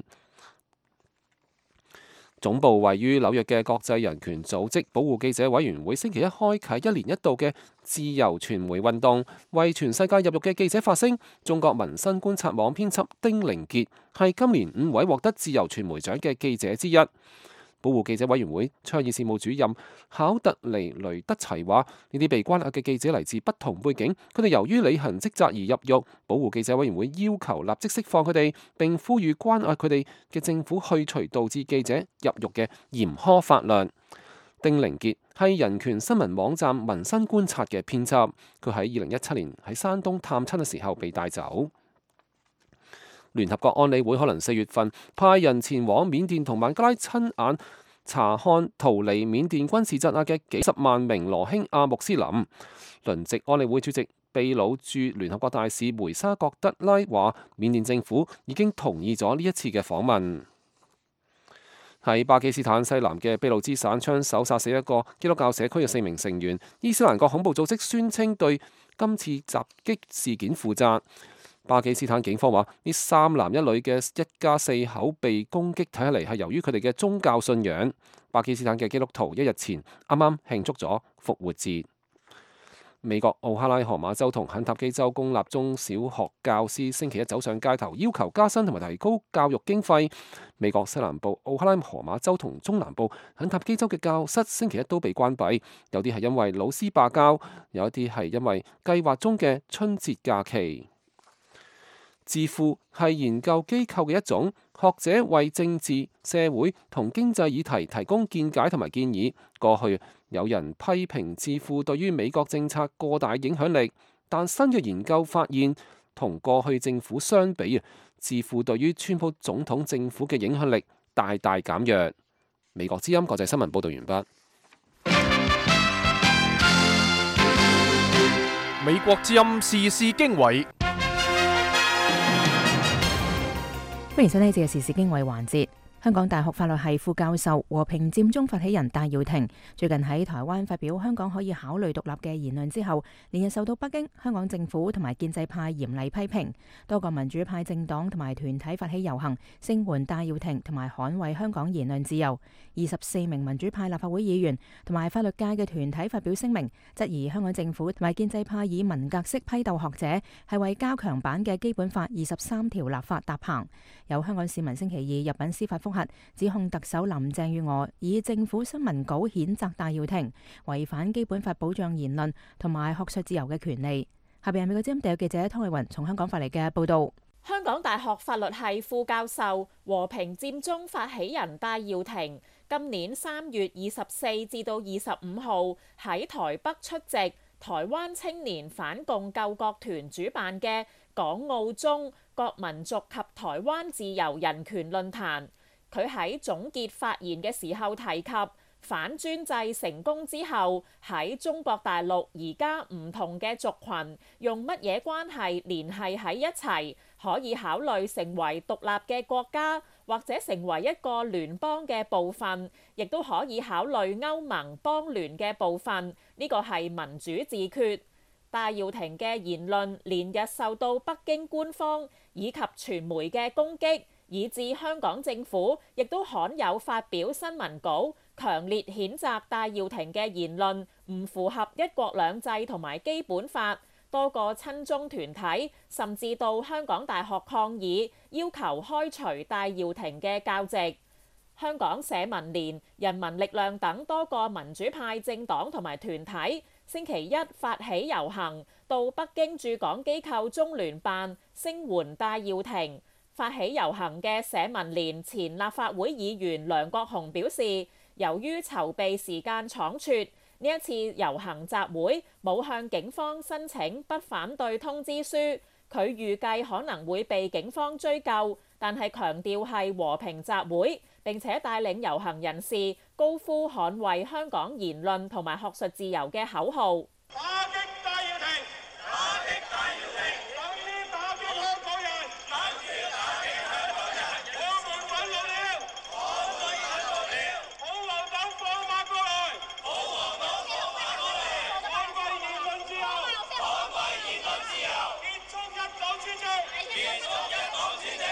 總部位於紐約嘅國際人權組織保護記者委員會星期一開啟一年一度嘅自由傳媒運動，為全世界入獄嘅記者發聲。中國民生觀察網編輯丁玲傑係今年五位獲得自由傳媒獎嘅記者之一。保護記者委員會倡議事務主任考特尼雷德齊話：呢啲被關押嘅記者嚟自不同背景，佢哋由於履行職責而入獄。保護記者委員會要求立即釋放佢哋，並呼籲關押佢哋嘅政府去除導致記者入獄嘅嚴苛法律。丁玲傑係人權新聞網站民生觀察嘅編輯，佢喺二零一七年喺山東探親嘅時候被帶走。聯合國安理會可能四月份派人前往緬甸同孟加拉親眼查看逃離緬甸軍事鎮壓嘅幾十萬名羅興亞穆斯林。輪值安理會主席秘魯駐聯合國大使梅沙覺德拉話，緬甸政府已經同意咗呢一次嘅訪問。喺巴基斯坦西南嘅俾路支省槍手殺死一個基督教社區嘅四名成員，伊斯蘭國恐怖組織宣稱對今次襲擊事件負責。巴基斯坦警方話，呢三男一女嘅一家四口被攻擊，睇起嚟係由於佢哋嘅宗教信仰。巴基斯坦嘅基督徒一日前啱啱慶祝咗復活節。美國奧克拉荷馬州同肯塔基州公立中小學教師星期一走上街頭，要求加薪同埋提高教育經費。美國西南部奧克拉荷馬州同中南部肯塔基州嘅教室星期一都被關閉，有啲係因為老師罷教，有一啲係因為計劃中嘅春節假期。智庫係研究機構嘅一種，學者為政治、社會同經濟議題提供見解同埋建議。過去有人批評智庫對於美國政策過大影響力，但新嘅研究發現，同過去政府相比，智庫對於川普總統政府嘅影響力大大減弱。美國之音國際新聞報道完畢。 美國之音時事經緯， 歡迎收聽呢節嘅時事經緯環節。香港大學法律系副教授、和平佔中發起人戴耀廷最近喺台灣發表香港可以考慮獨立嘅言論之後，連日受到北京、香港政府同埋建制派嚴厲批評。多個民主派政黨同埋團體發起遊行，聲援戴耀廷同埋捍衛香港言論自由。二十四名民主派立法會議員同埋法律界嘅團體發表聲明，質疑香港政府同埋建制派以文革式批鬥學者，係為加強版嘅基本法二十三條立法搭棚。有香港市民星期二入稟司法覆核，指控特首林鄭月娥以政府新聞稿譴責戴耀廷，違反基本法保障言論同埋學術自由嘅權利。下邊係美國之音特約記者湯麗雲從香港發嚟嘅報道。 香港大學法律系副教授、和平佔中發起人戴耀廷，今年三月二十四至到二十五號喺台北出席台灣青年反共救國團主辦嘅港澳中各民族及台灣自由人權論壇。佢喺總結發言嘅時候提及，反專制成功之後，喺中國大陸而家唔同嘅族群用乜嘢關係聯繫喺一齊，可以考慮成為獨立嘅國家，或者成為一個聯邦嘅部分，亦都可以考慮歐盟邦聯嘅部分。呢個係民主自決。戴耀廷嘅言論連日受到北京官方以及傳媒嘅攻擊，以致香港政府亦都罕有發表新聞稿，強烈譴責戴耀廷嘅言論唔符合一國兩制同埋基本法。多個親中團體甚至到香港大學抗議，要求開除戴耀廷嘅教席。香港社民連、人民力量等多個民主派政黨同埋團體星期一發起遊行，到北京駐港機構中聯辦聲援戴耀廷。發起遊行嘅社民連前立法會議員梁國雄表示，由於籌備時間倉促，呢一次遊行集會冇向警方申請不反對通知書，佢預計可能會被警方追究，但係強調係和平集會，並且帶領遊行人士高呼捍衛香港言論同埋學術自由嘅口號。打擊戴耀廷！打擊戴耀廷！等於打擊香港人！等於打擊香港人！我們憤怒了！我們憤怒了！保皇黨放馬過來！保皇黨放馬過來！捍衛言論自由！捍衛言論自由！結束一黨專政！結束一黨專政！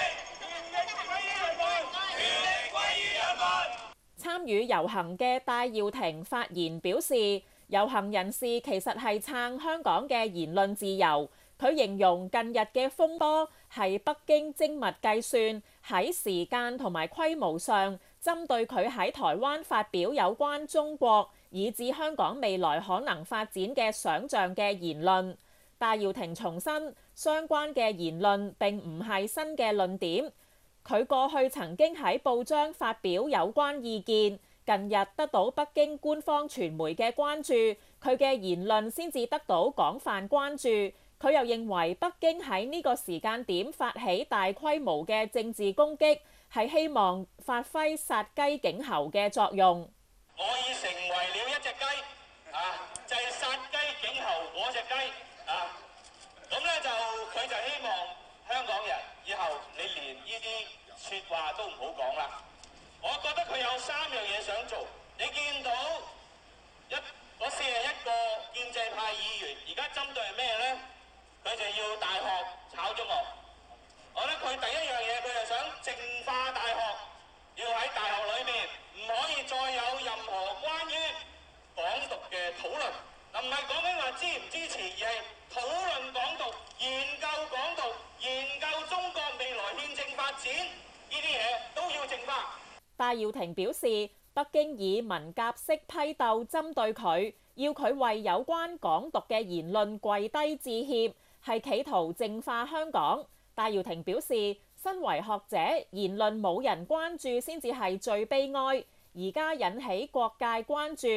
權力歸於人民！參與遊行嘅戴耀廷發言表示，遊行人士其實係撐香港嘅言論自由。佢形容近日嘅風波係北京精密計算，喺時間同埋規模上針對佢喺台灣發表有關中國以至香港未來可能發展嘅想像嘅言論。戴耀廷重申，相關嘅言論並唔係新嘅論點。佢過去曾經喺報章發表有關意見，近日得到北京官方傳媒嘅關注，佢嘅言論先至得到廣泛關注。佢又認為北京喺呢個時間點發起大規模嘅政治攻擊，係希望發揮殺雞儆猴嘅作用。我已成為了一隻雞，啊，就係殺雞儆猴嗰隻雞，啊，咁咧就佢就希望香港人以後你連呢啲説話都唔好講啦。我覺得佢有三樣嘢想做。你見到一嗰四十一個建制派議員，而家針對係咩咧？佢就要大學炒中學。我覺得佢第一樣嘢，佢就想淨化大學，要喺大學裏面唔可以再有任何關於港獨嘅討論。嗱，唔係講緊話支唔支持，而係討論港獨、研究港獨、研究中國未來憲政發展，呢啲嘢都要淨化。戴耀廷表示，北京以文革式批鬥針對佢，要佢為有關港獨嘅言論跪低致歉，係企圖淨化香港。戴耀廷表示，身為學者，言論冇人關注先至係最悲哀，而家引起各界關注。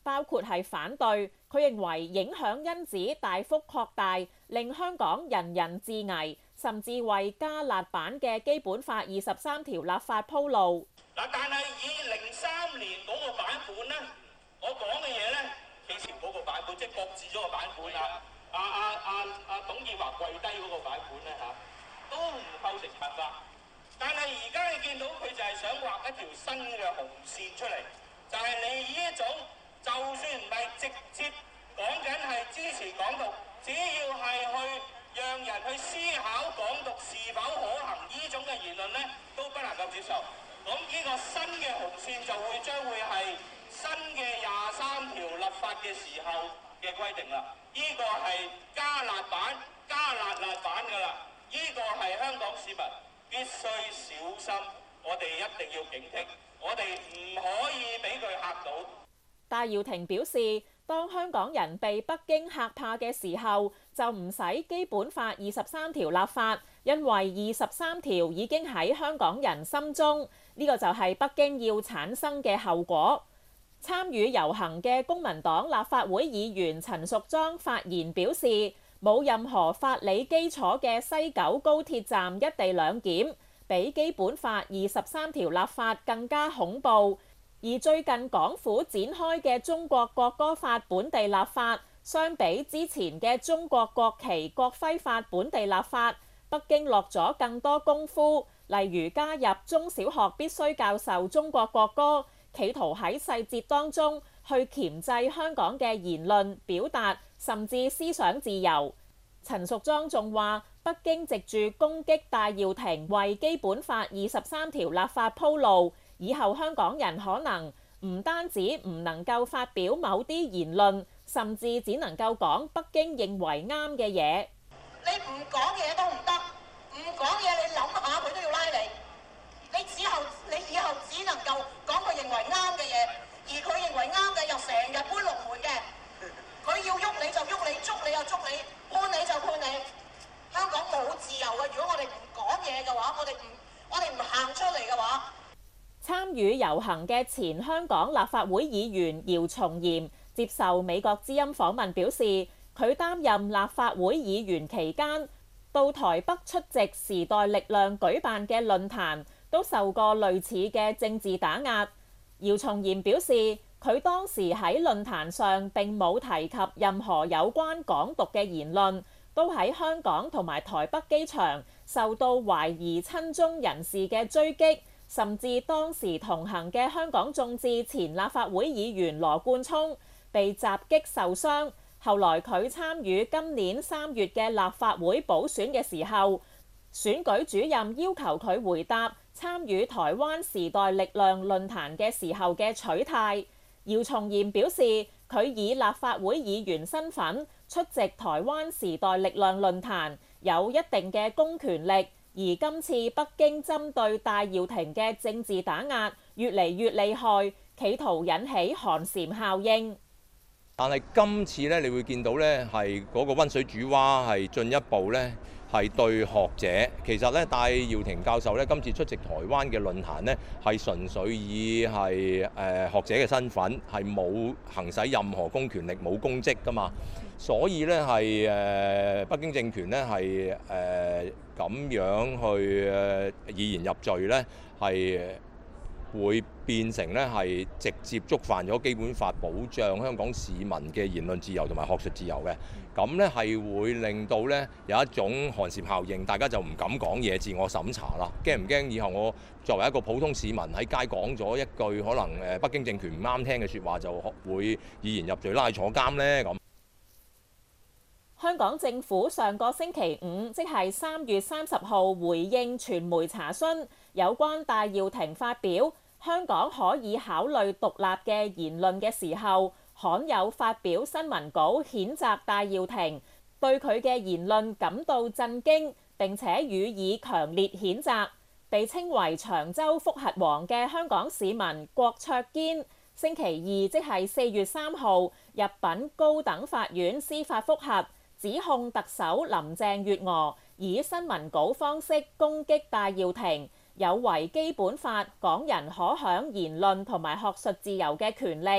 包括係反對。佢認為影響因子大幅擴大，令香港人人自危，甚至為加辣版嘅基本法二十三條立法鋪路。 嗱，但係以零三年嗰個版本咧，我講嘅嘢咧，其實嗰個版本即係擱置咗個版本啊，阿阿阿阿董建華跪低嗰個版本咧嚇，都唔構成犯法。但係而家你見到佢就係想畫一條新嘅紅線出嚟，就係、是、你呢一種，就算唔係直接講緊係支持港獨，只要係去讓人去思考港獨是否可行呢種嘅言論咧，都不能夠接受。咁呢個新嘅紅線就會將會係新嘅廿三條立法嘅時候嘅規定啦。呢、這個係加辣版、加辣辣版㗎啦。呢、這個係香港市民必須小心，我哋一定要警惕，我哋唔可以俾佢嚇到。 戴耀廷表示，當香港人被北京嚇怕嘅時候，就唔使基本法二十三條立法，因為二十三條已經喺香港人心中，呢、這個就係北京要產生嘅後果。參與遊行嘅公民黨立法會議員陳淑莊發言表示，冇任何法理基礎嘅西九高鐵站一地兩檢，比基本法二十三條立法更加恐怖。而最近港府展開嘅中國國歌法本地立法，相比之前嘅中國國旗國徽法本地立法，北京落咗更多功夫，例如加入中小學必須教授中國國歌，企圖喺細節當中去鉗制香港嘅言論表達，甚至思想自由。陳淑莊仲話，北京藉住攻擊戴耀廷為基本法二十三條立法鋪路，以後香港人可能唔單止唔能夠發表某啲言論，甚至只能夠講北京認為啱嘅嘢。 你唔講嘢都唔得，唔講嘢你諗下佢都要拉你。你之後你以後只能夠講佢認為啱嘅嘢，而佢認為啱嘅又成日搬龍門嘅。佢要喐你就喐你，捉你就捉你，判你就判你。香港冇自由嘅，如果我哋唔講嘢嘅話，我哋唔我哋唔行出嚟嘅話。 參與遊行嘅前香港立法會議員姚松炎接受美國之音訪問表示，佢擔任立法會議員期間，到台北出席時代力量舉辦嘅論壇，都受過類似嘅政治打壓。姚松炎表示，佢當時喺論壇上並冇提及任何有關港獨嘅言論，都喺香港同埋台北機場受到懷疑親中人士嘅追擊。甚至當時同行嘅香港眾志前立法會議員羅冠聰被襲擊受傷，後來佢參與今年三月嘅立法會補選嘅時候，選舉主任要求佢回答參與台灣時代力量論壇嘅時候嘅取態。姚松炎表示，佢以立法會議員身份出席台灣時代力量論壇，有一定嘅公權力。而今次北京針對戴耀廷嘅政治打壓越嚟越厲害，企圖引起寒蟬效應。 但係今次咧，你會見到咧係嗰個溫水煮蛙係進一步咧係對學者。其實咧，戴耀廷教授咧今次出席台灣嘅論壇咧係純粹以係誒學者嘅身份，係冇行使任何公權力、冇公職㗎嘛。所以咧係誒北京政權咧係誒咁樣去誒以言入罪咧，係會變成咧係直接觸犯咗基本法保障香港市民嘅言論自由同埋學術自由嘅。咁咧係會令到咧有一種寒蟬效應，大家就唔敢講嘢，自我審查啦。驚唔驚以後我作為一個普通市民喺街講咗一句可能誒北京政權唔啱聽嘅説話，就會以言入罪拉去坐監咧？咁香港政府上個星期五，即係三月三十號，回應傳媒查詢，有關戴耀廷發表香港可以考慮獨立嘅言論嘅時候，罕有發表新聞稿譴責戴耀廷，對佢嘅言論感到震驚，並且予以強烈譴責。被稱為長洲覆核王嘅香港市民郭卓堅，星期二即係四月三號入稟高等法院司法覆核，指控特首林鄭月娥以新聞稿方式攻擊戴耀廷，有違基本法港人可享言論同埋學術自由嘅權利，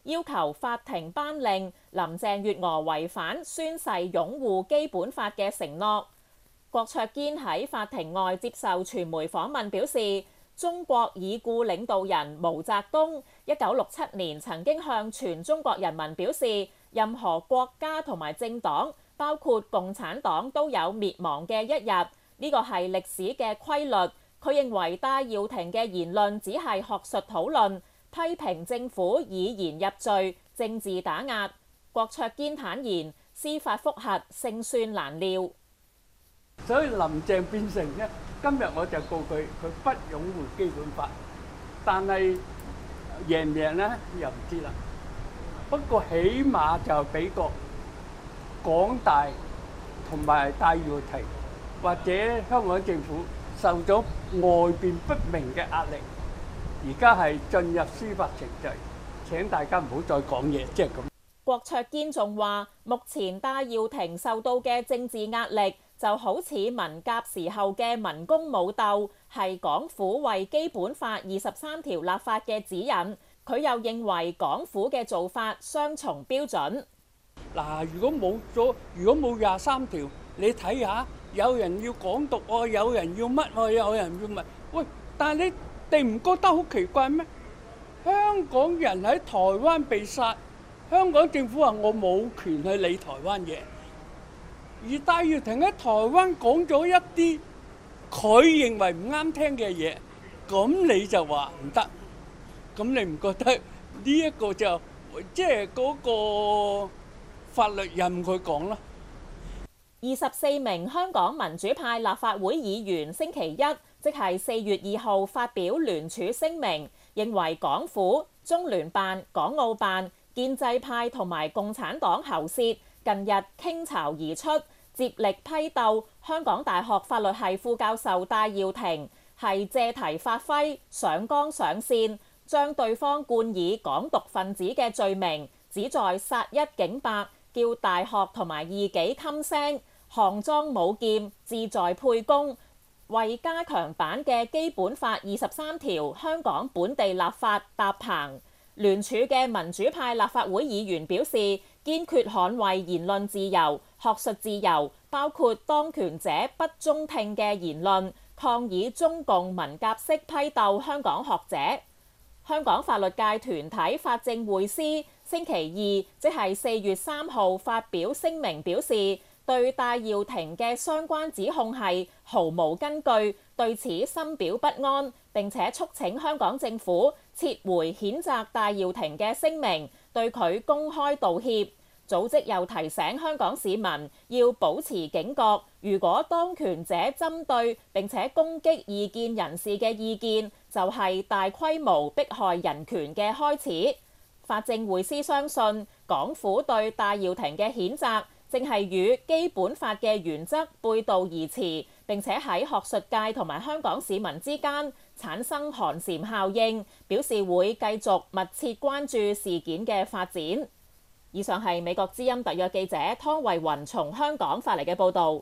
要求法庭頒令林鄭月娥違反宣誓擁護基本法嘅承諾。郭卓堅喺法庭外接受傳媒訪問表示，中國已故領導人毛澤東一九六七年曾經向全中國人民表示，任何國家同埋政黨，包括共產黨，都有滅亡嘅一日，呢個係歷史嘅規律。佢認為戴耀廷嘅言論只係學術討論，批評政府以言入罪、政治打壓。郭卓堅坦言，司法覆核勝算難料。 所以林鄭變成咧，今日我就告佢，佢不擁護基本法，但係贏唔贏咧又唔知啦。不過起碼就俾個港大同埋戴耀廷或者香港政府受咗外邊不明嘅壓力，而家係進入司法程序。請大家唔好再講嘢，即係咁。 郭卓堅仲話，目前戴耀廷受到嘅政治壓力，就好似文革時候嘅文攻武鬥，係港府為基本法二十三條立法嘅指引。佢又認為港府嘅做法雙重標準。 嗱，如果冇咗，如果冇廿三條，你睇下，有人要港獨喎，有人要乜喎，有人要乜？喂，但係你哋唔覺得好奇怪咩？香港人喺台灣被殺，香港政府話我冇權去理台灣嘢。而戴耀廷喺台灣講咗一啲佢認為唔啱聽嘅嘢，咁你就話唔得，咁你唔覺得呢一個就即係嗰個法律任佢講啦？ 二十四名香港民主派立法會議員星期一，即係四月二號發表聯署聲明，認為港府、中聯辦、港澳辦、建制派同埋共產黨喉舌近日傾巢而出，接力批鬥香港大學法律系副教授戴耀廷，係借題發揮、上綱上線，將對方冠以港獨分子嘅罪名，旨在殺一儆百，叫大學同埋異己噤聲，項莊舞劍，志在沛公，為加強版嘅基本法二十三條香港本地立法搭棚。聯署嘅民主派立法會議員表示，堅決捍衛言論自由、學術自由，包括當權者不中聽嘅言論，抗議中共文革式批鬥香港學者。香港法律界團體法政匯思星期二，即係四月三號發表聲明表示，對戴耀廷嘅相關指控係毫無根據，對此深表不安，並且促請香港政府撤回譴責戴耀廷嘅聲明，對佢公開道歉。組織又提醒香港市民要保持警覺，如果當權者針對並且攻擊異見人士嘅意見，就係大規模迫害人權嘅開始。法政匯思相信，港府對戴耀廷嘅譴責正係與基本法嘅原則背道而馳，並且喺學術界同埋香港市民之間產生寒蟬效應，表示會繼續密切關注事件嘅發展。以上係美國之音特約記者湯慧雲從香港發嚟嘅報導。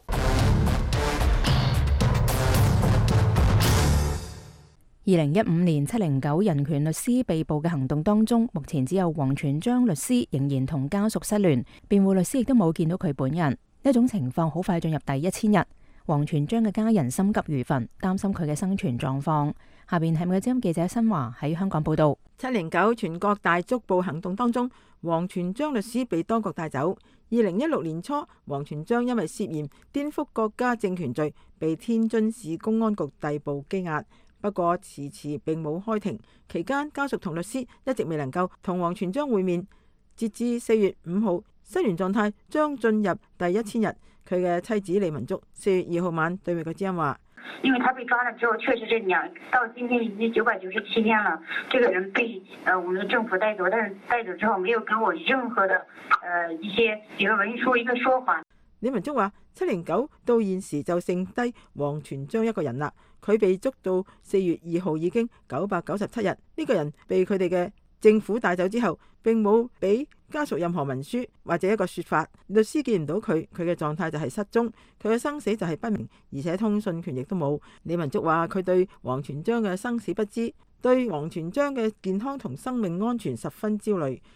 二零一五年七零九人權律師被捕嘅行動當中，目前只有王全璋律師仍然同家屬失聯，辯護律師亦都冇見到佢本人。呢種情況好快進入第一千日，王全璋嘅家人心急如焚，擔心佢嘅生存狀況。下邊係美國之音記者新華喺香港報導。 七零九全國大捉捕行動當中，王全璋律師被當局帶走。二零一六年初，王全璋因為涉嫌顛覆國家政權罪，被天津市公安局逮捕羈押。不過遲遲並冇開庭，期間家屬同律師一直未能夠同王全璋會面。截至四月五號，失聯狀態將進入第一千日。佢嘅妻子李文竹四月二號晚對美國之音話： 因為他被抓了之後，確實這兩到今天已經九百九十七天了，這個人被呃我們的政府帶走，但是帶走之後沒有給我任何的呃一些一個文書一個說法。 李文竹話：七零九到現時就剩低王全璋一個人啦。佢被捉到四月二號已經九百九十七日，呢、這個人被佢哋嘅政府帶走之後，並冇俾家屬任何文書或者一個說法。律師見唔到佢，佢嘅狀態就係失蹤，佢嘅生死就係不明，而且通訊權亦都冇。李文竹話：佢對王全璋嘅生死不知，對王全璋嘅健康同生命安全十分焦慮。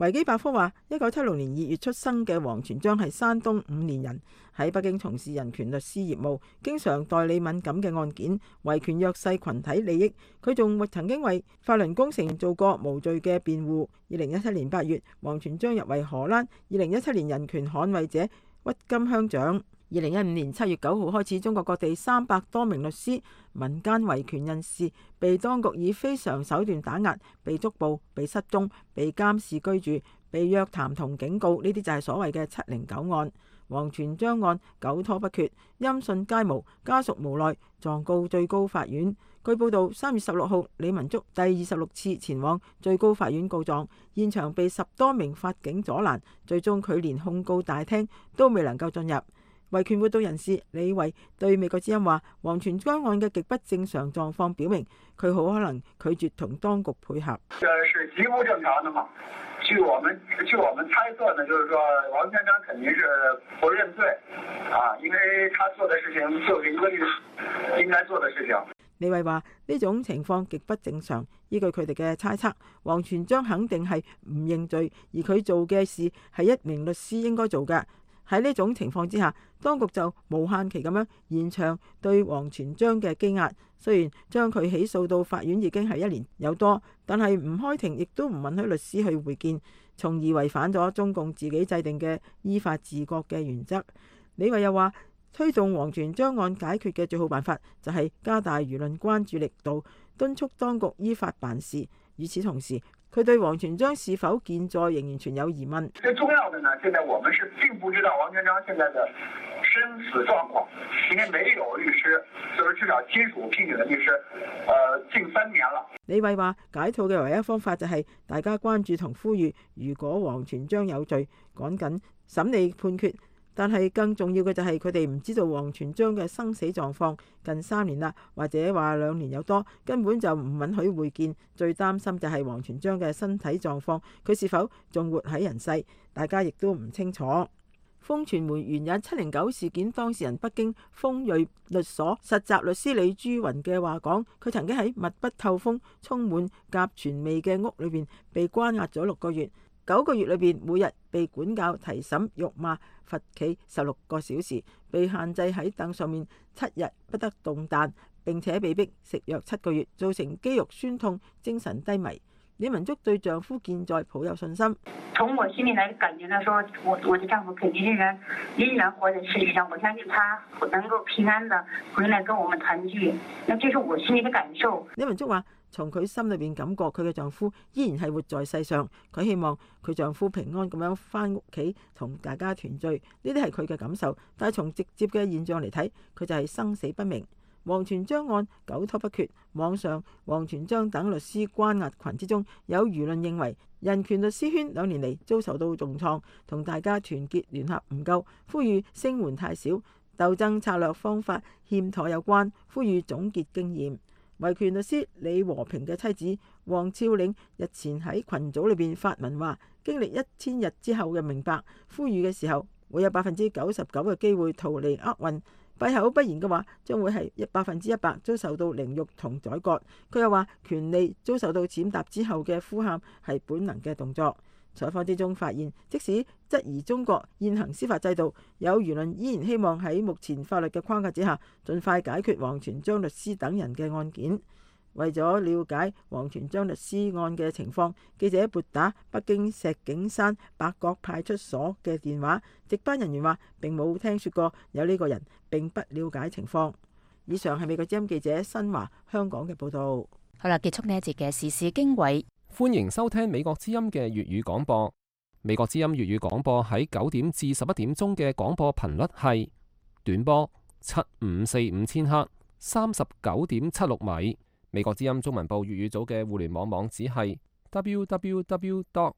維基百科話，一九七六年二月出生嘅王全璋係山東五年人，喺北京從事人權律師業務，經常代理敏感嘅案件，維權弱勢群體利益。佢仲曾經為法輪功成員做過無罪嘅辯護。二零一七年八月，王全璋入圍荷蘭二零一七年人權捍衛者鬱金香獎。二零一五年七月九號開始，中國各地三百多名律師、民間維權人士被當局以非常手段打壓，被捉捕、被失蹤、被監視居住、被約談同警告，呢啲就係所謂嘅七零九案。王全璋案久拖不決，音訊皆無，家屬無奈狀告最高法院。據報道，三月十六號，李文足第二十六次前往最高法院告狀，現場被十多名法警阻攔，最終佢連控告大廳都未能夠進入。維權活動人士李慧對美國之音話，王全璋案嘅極不正常狀況表明佢好可能拒絕同當局配合。 這是極不正常的嘛？據我們據我們猜測呢，就是說王全璋肯定是不認罪啊，因為他做的事情就是一個律師應該做的事情。 李慧話呢種情況極不正常，依據佢哋嘅猜測，王全璋肯定係唔認罪，而佢做嘅事係一名律師應該做嘅。喺呢種情況之下，當局就無限期咁樣延長對王全璋嘅羈押。雖然將佢起訴到法院已經係一年有多，但係唔開庭，亦都唔允許律師去會見，從而違反咗中共自己制定嘅依法治國嘅原則。李慧又話，推動王全璋案解決嘅最好辦法就係加大輿論關注力度，敦促當局依法辦事。與此同時，佢對王全璋是否健在仍然存有疑問。 最重要的呢，現在我們是並不知道王全璋現在的生死狀況，因為沒有律師，就是至少親屬聘請的律師，呃，近三年了。 李慧話，解套嘅唯一方法就係大家關注同呼籲，如果王全璋有罪，趕緊審理判決。但係更重要嘅就係佢哋唔知道王全璋嘅生死狀況，近三年啦，或者話兩年有多，根本就唔允許會見。最擔心就係王全璋嘅身體狀況，佢是否仲活喺人世，大家亦都唔清楚。風傳媒援引七零九事件當事人北京豐瑞律所實習律師李珠雲嘅話講，佢曾經喺密不透風、充滿甲醛味嘅屋裏邊被關押咗六個月。九個月裏邊，每日被管教、提審、辱罵、罰企十六個小時，被限制喺凳上面七日不得動彈，並且被逼食藥七個月，造成肌肉酸痛、精神低迷。李文足對丈夫健在抱有信心。 從我心裡來感覺呢，說我我的丈夫肯定仍然仍然活在世界上，我相信他能夠平安的回來跟我們團聚，那這是我心裡的感受。 李文足話，從佢心裏邊感覺佢嘅丈夫依然係活在世上，佢希望佢丈夫平安咁樣翻屋企同大家團聚，呢啲係佢嘅感受。但係從直接嘅現象嚟睇，佢就係生死不明。王全璋案久拖不決，網上王全璋等律師關押群之中，有輿論認為人權律師圈兩年嚟遭受到重創，同大家團結聯合唔夠，呼籲聲援太少，鬥爭策略方法欠妥有關，呼籲總結經驗。維權律師李和平嘅妻子黃超領日前喺群組裏邊發文話，經歷一千日之後嘅明白，呼籲嘅時候會有百分之九十九嘅機會逃離厄運。閉口不言嘅話，將會係一百分之一百遭受到凌辱同宰割。佢又話，權利遭受到踐踏之後嘅呼喊係本能嘅動作。採訪之中發現，即使質疑中國現行司法制度，有輿論依然希望喺目前法律嘅框架之下，盡快解決王全璋律師等人嘅案件。為咗了解王全璋律師案嘅情況，記者撥打北京石景山八角派出所嘅電話，值班人員話並冇聽說過有呢個人，並不了解情況。以上係美國之音記者新華香港嘅報道。 好啦，結束呢一節嘅時事經緯。 歡迎收聽美國之音嘅粵語廣播。美國之音粵語廣播喺九點至十一點鐘嘅廣播頻率係短波七五四五千赫，三十九點七六米。美國之音中文部粵語組嘅互聯網網址係 w w w dot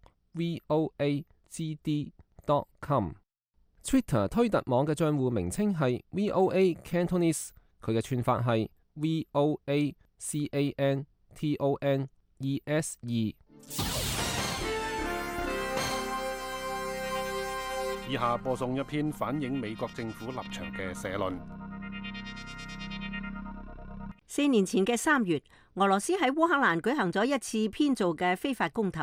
voa g d dot com。Twitter 推特網嘅賬戶名稱係 V O A Cantonese， 佢嘅串法係 V O A C A N T O N E S E。 以下播送一篇反映美國政府立場嘅社論。 四年前嘅三月，俄羅斯喺烏克蘭舉行咗一次編造嘅非法公投，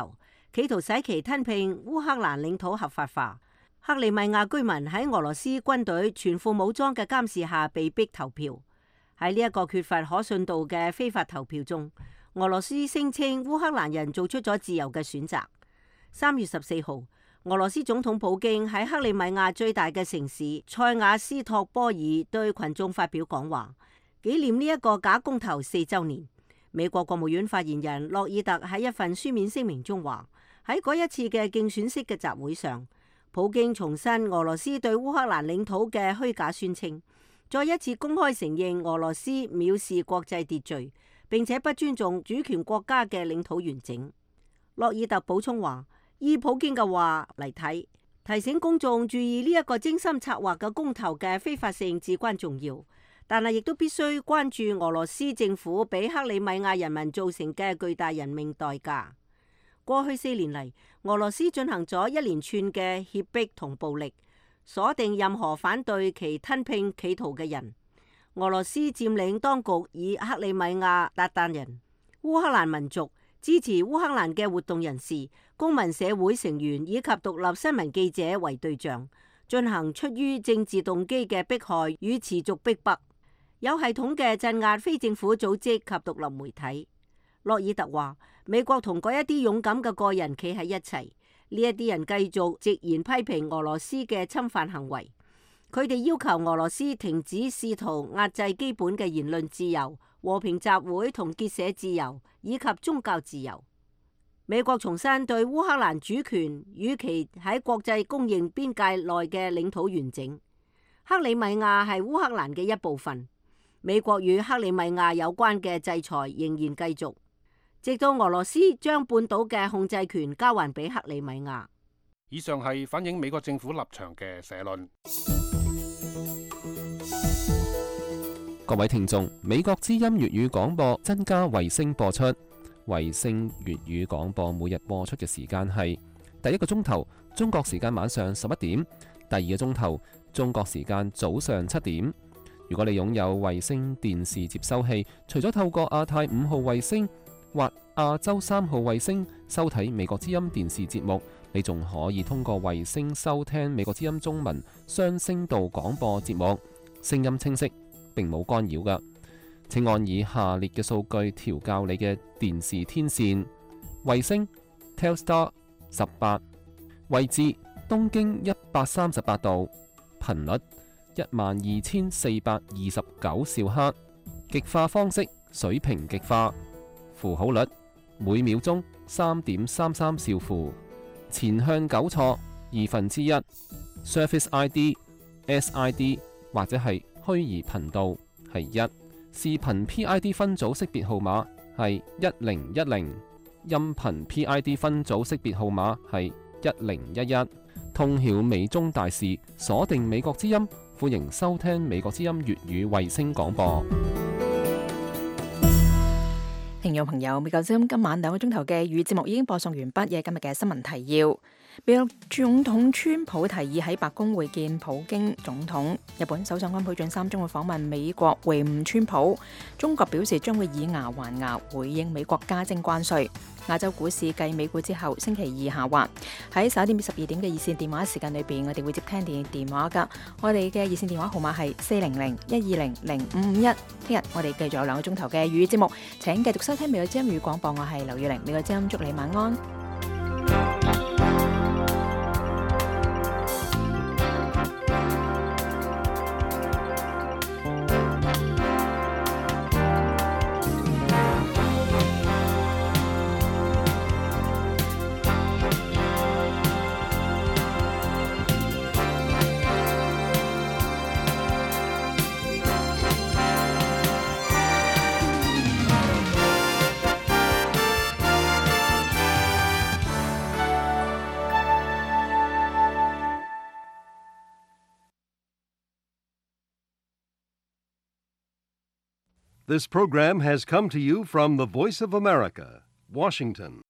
企圖使其吞併烏克蘭領土合法化。克里米亞居民喺俄羅斯軍隊全副武裝嘅監視下被逼投票。喺呢一個缺乏可信度嘅非法投票中，俄羅斯聲稱烏克蘭人做出咗自由嘅選擇。三月十四號，俄羅斯總統普京喺克里米亞最大嘅城市塞瓦斯托波爾對群眾發表講話，紀念呢一個假公投四週年。美國國務院發言人洛爾特喺一份書面聲明中話，喺嗰一次嘅競選式嘅集會上，普京重申俄羅斯對烏克蘭領土嘅虛假宣稱，再一次公開承認俄羅斯藐視國際秩序，並且不尊重主權國家嘅領土完整。洛爾特補充話，以普京嘅話嚟睇，提醒公眾注意呢一個精心策劃嘅公投嘅非法性至關重要，但係亦都必須關注俄羅斯政府俾克里米亞人民造成嘅巨大人命代價。過去四年嚟，俄羅斯進行咗一連串嘅脅迫同暴力，鎖定任何反對其吞併企圖嘅人。俄羅斯佔領當局以克里米亞韃靼人、烏克蘭民族、支持烏克蘭嘅活動人士、公民社會成員以及獨立新聞記者為對象，進行出於政治動機嘅迫害與持續逼迫，有系統嘅鎮壓非政府組織及獨立媒體。洛爾特話，美國同嗰一啲勇敢嘅個人企喺一齊，呢一啲人繼續直言批評俄羅斯嘅侵犯行為。佢哋要求俄羅斯停止試圖壓制基本嘅言論自由、和平集會同結社自由以及宗教自由。美國重申對烏克蘭主權與其喺國際公認邊界內嘅領土完整。克里米亞係烏克蘭嘅一部分。美國與克里米亞有關嘅制裁仍然繼續，直到俄羅斯將半島嘅控制權交還俾克里米亞。 以上係反映美國政府立場嘅社論。 各位聽眾，美國之音粵語廣播增加衛星播出。衛星粵語廣播每日播出嘅時間係第一個鐘頭中國時間晚上十一點，第二個鐘頭中國時間早上七點。如果你擁有衛星電視接收器，除咗透過亞太五號衛星或亞洲三號衛星收睇美國之音電視節目，你仲可以通過衛星收聽美國之音中文雙聲道廣播節目，聲音清晰，並冇干擾㗎。請按以下列嘅數據調校你嘅電視天線：衛星 Telstar 十八，位置東經一百三十八度，頻率一萬二千四百二十九兆赫，極化方式水平極化，符號率每秒鐘三點三三兆符，前向糾錯二分之一 ，Surface I D、S I D 或者係虛擬頻道係一，視頻 P I D 分組識別號碼係一零一零，音頻 P I D 分組識別號碼係一零一一，通曉美中大事，鎖定美國之音。歡迎收聽美國之音粵語衛星廣播。 聽眾朋友，美國之音今晚兩個鐘頭嘅粵語節目已經播送完畢嘅今日嘅新聞提要。美國總統川普提議喺白宮會見普京總統。日本首相安倍晉三將會訪問美國會晤川普。中國表示將會以牙還牙回應美國加徵關稅。亞洲股市繼美股之後，星期二下滑。喺十一點至十二點嘅熱線電話時間裏邊，我哋會接聽電電話噶。我哋嘅熱線電話號碼係四零零一二零零五五一。聽日我哋繼續有兩個鐘頭嘅粵語節目，請繼續收聽美國之音粵語廣播。我係劉月玲，美國之音祝你晚安。 This program has come to you from the Voice of America, Washington.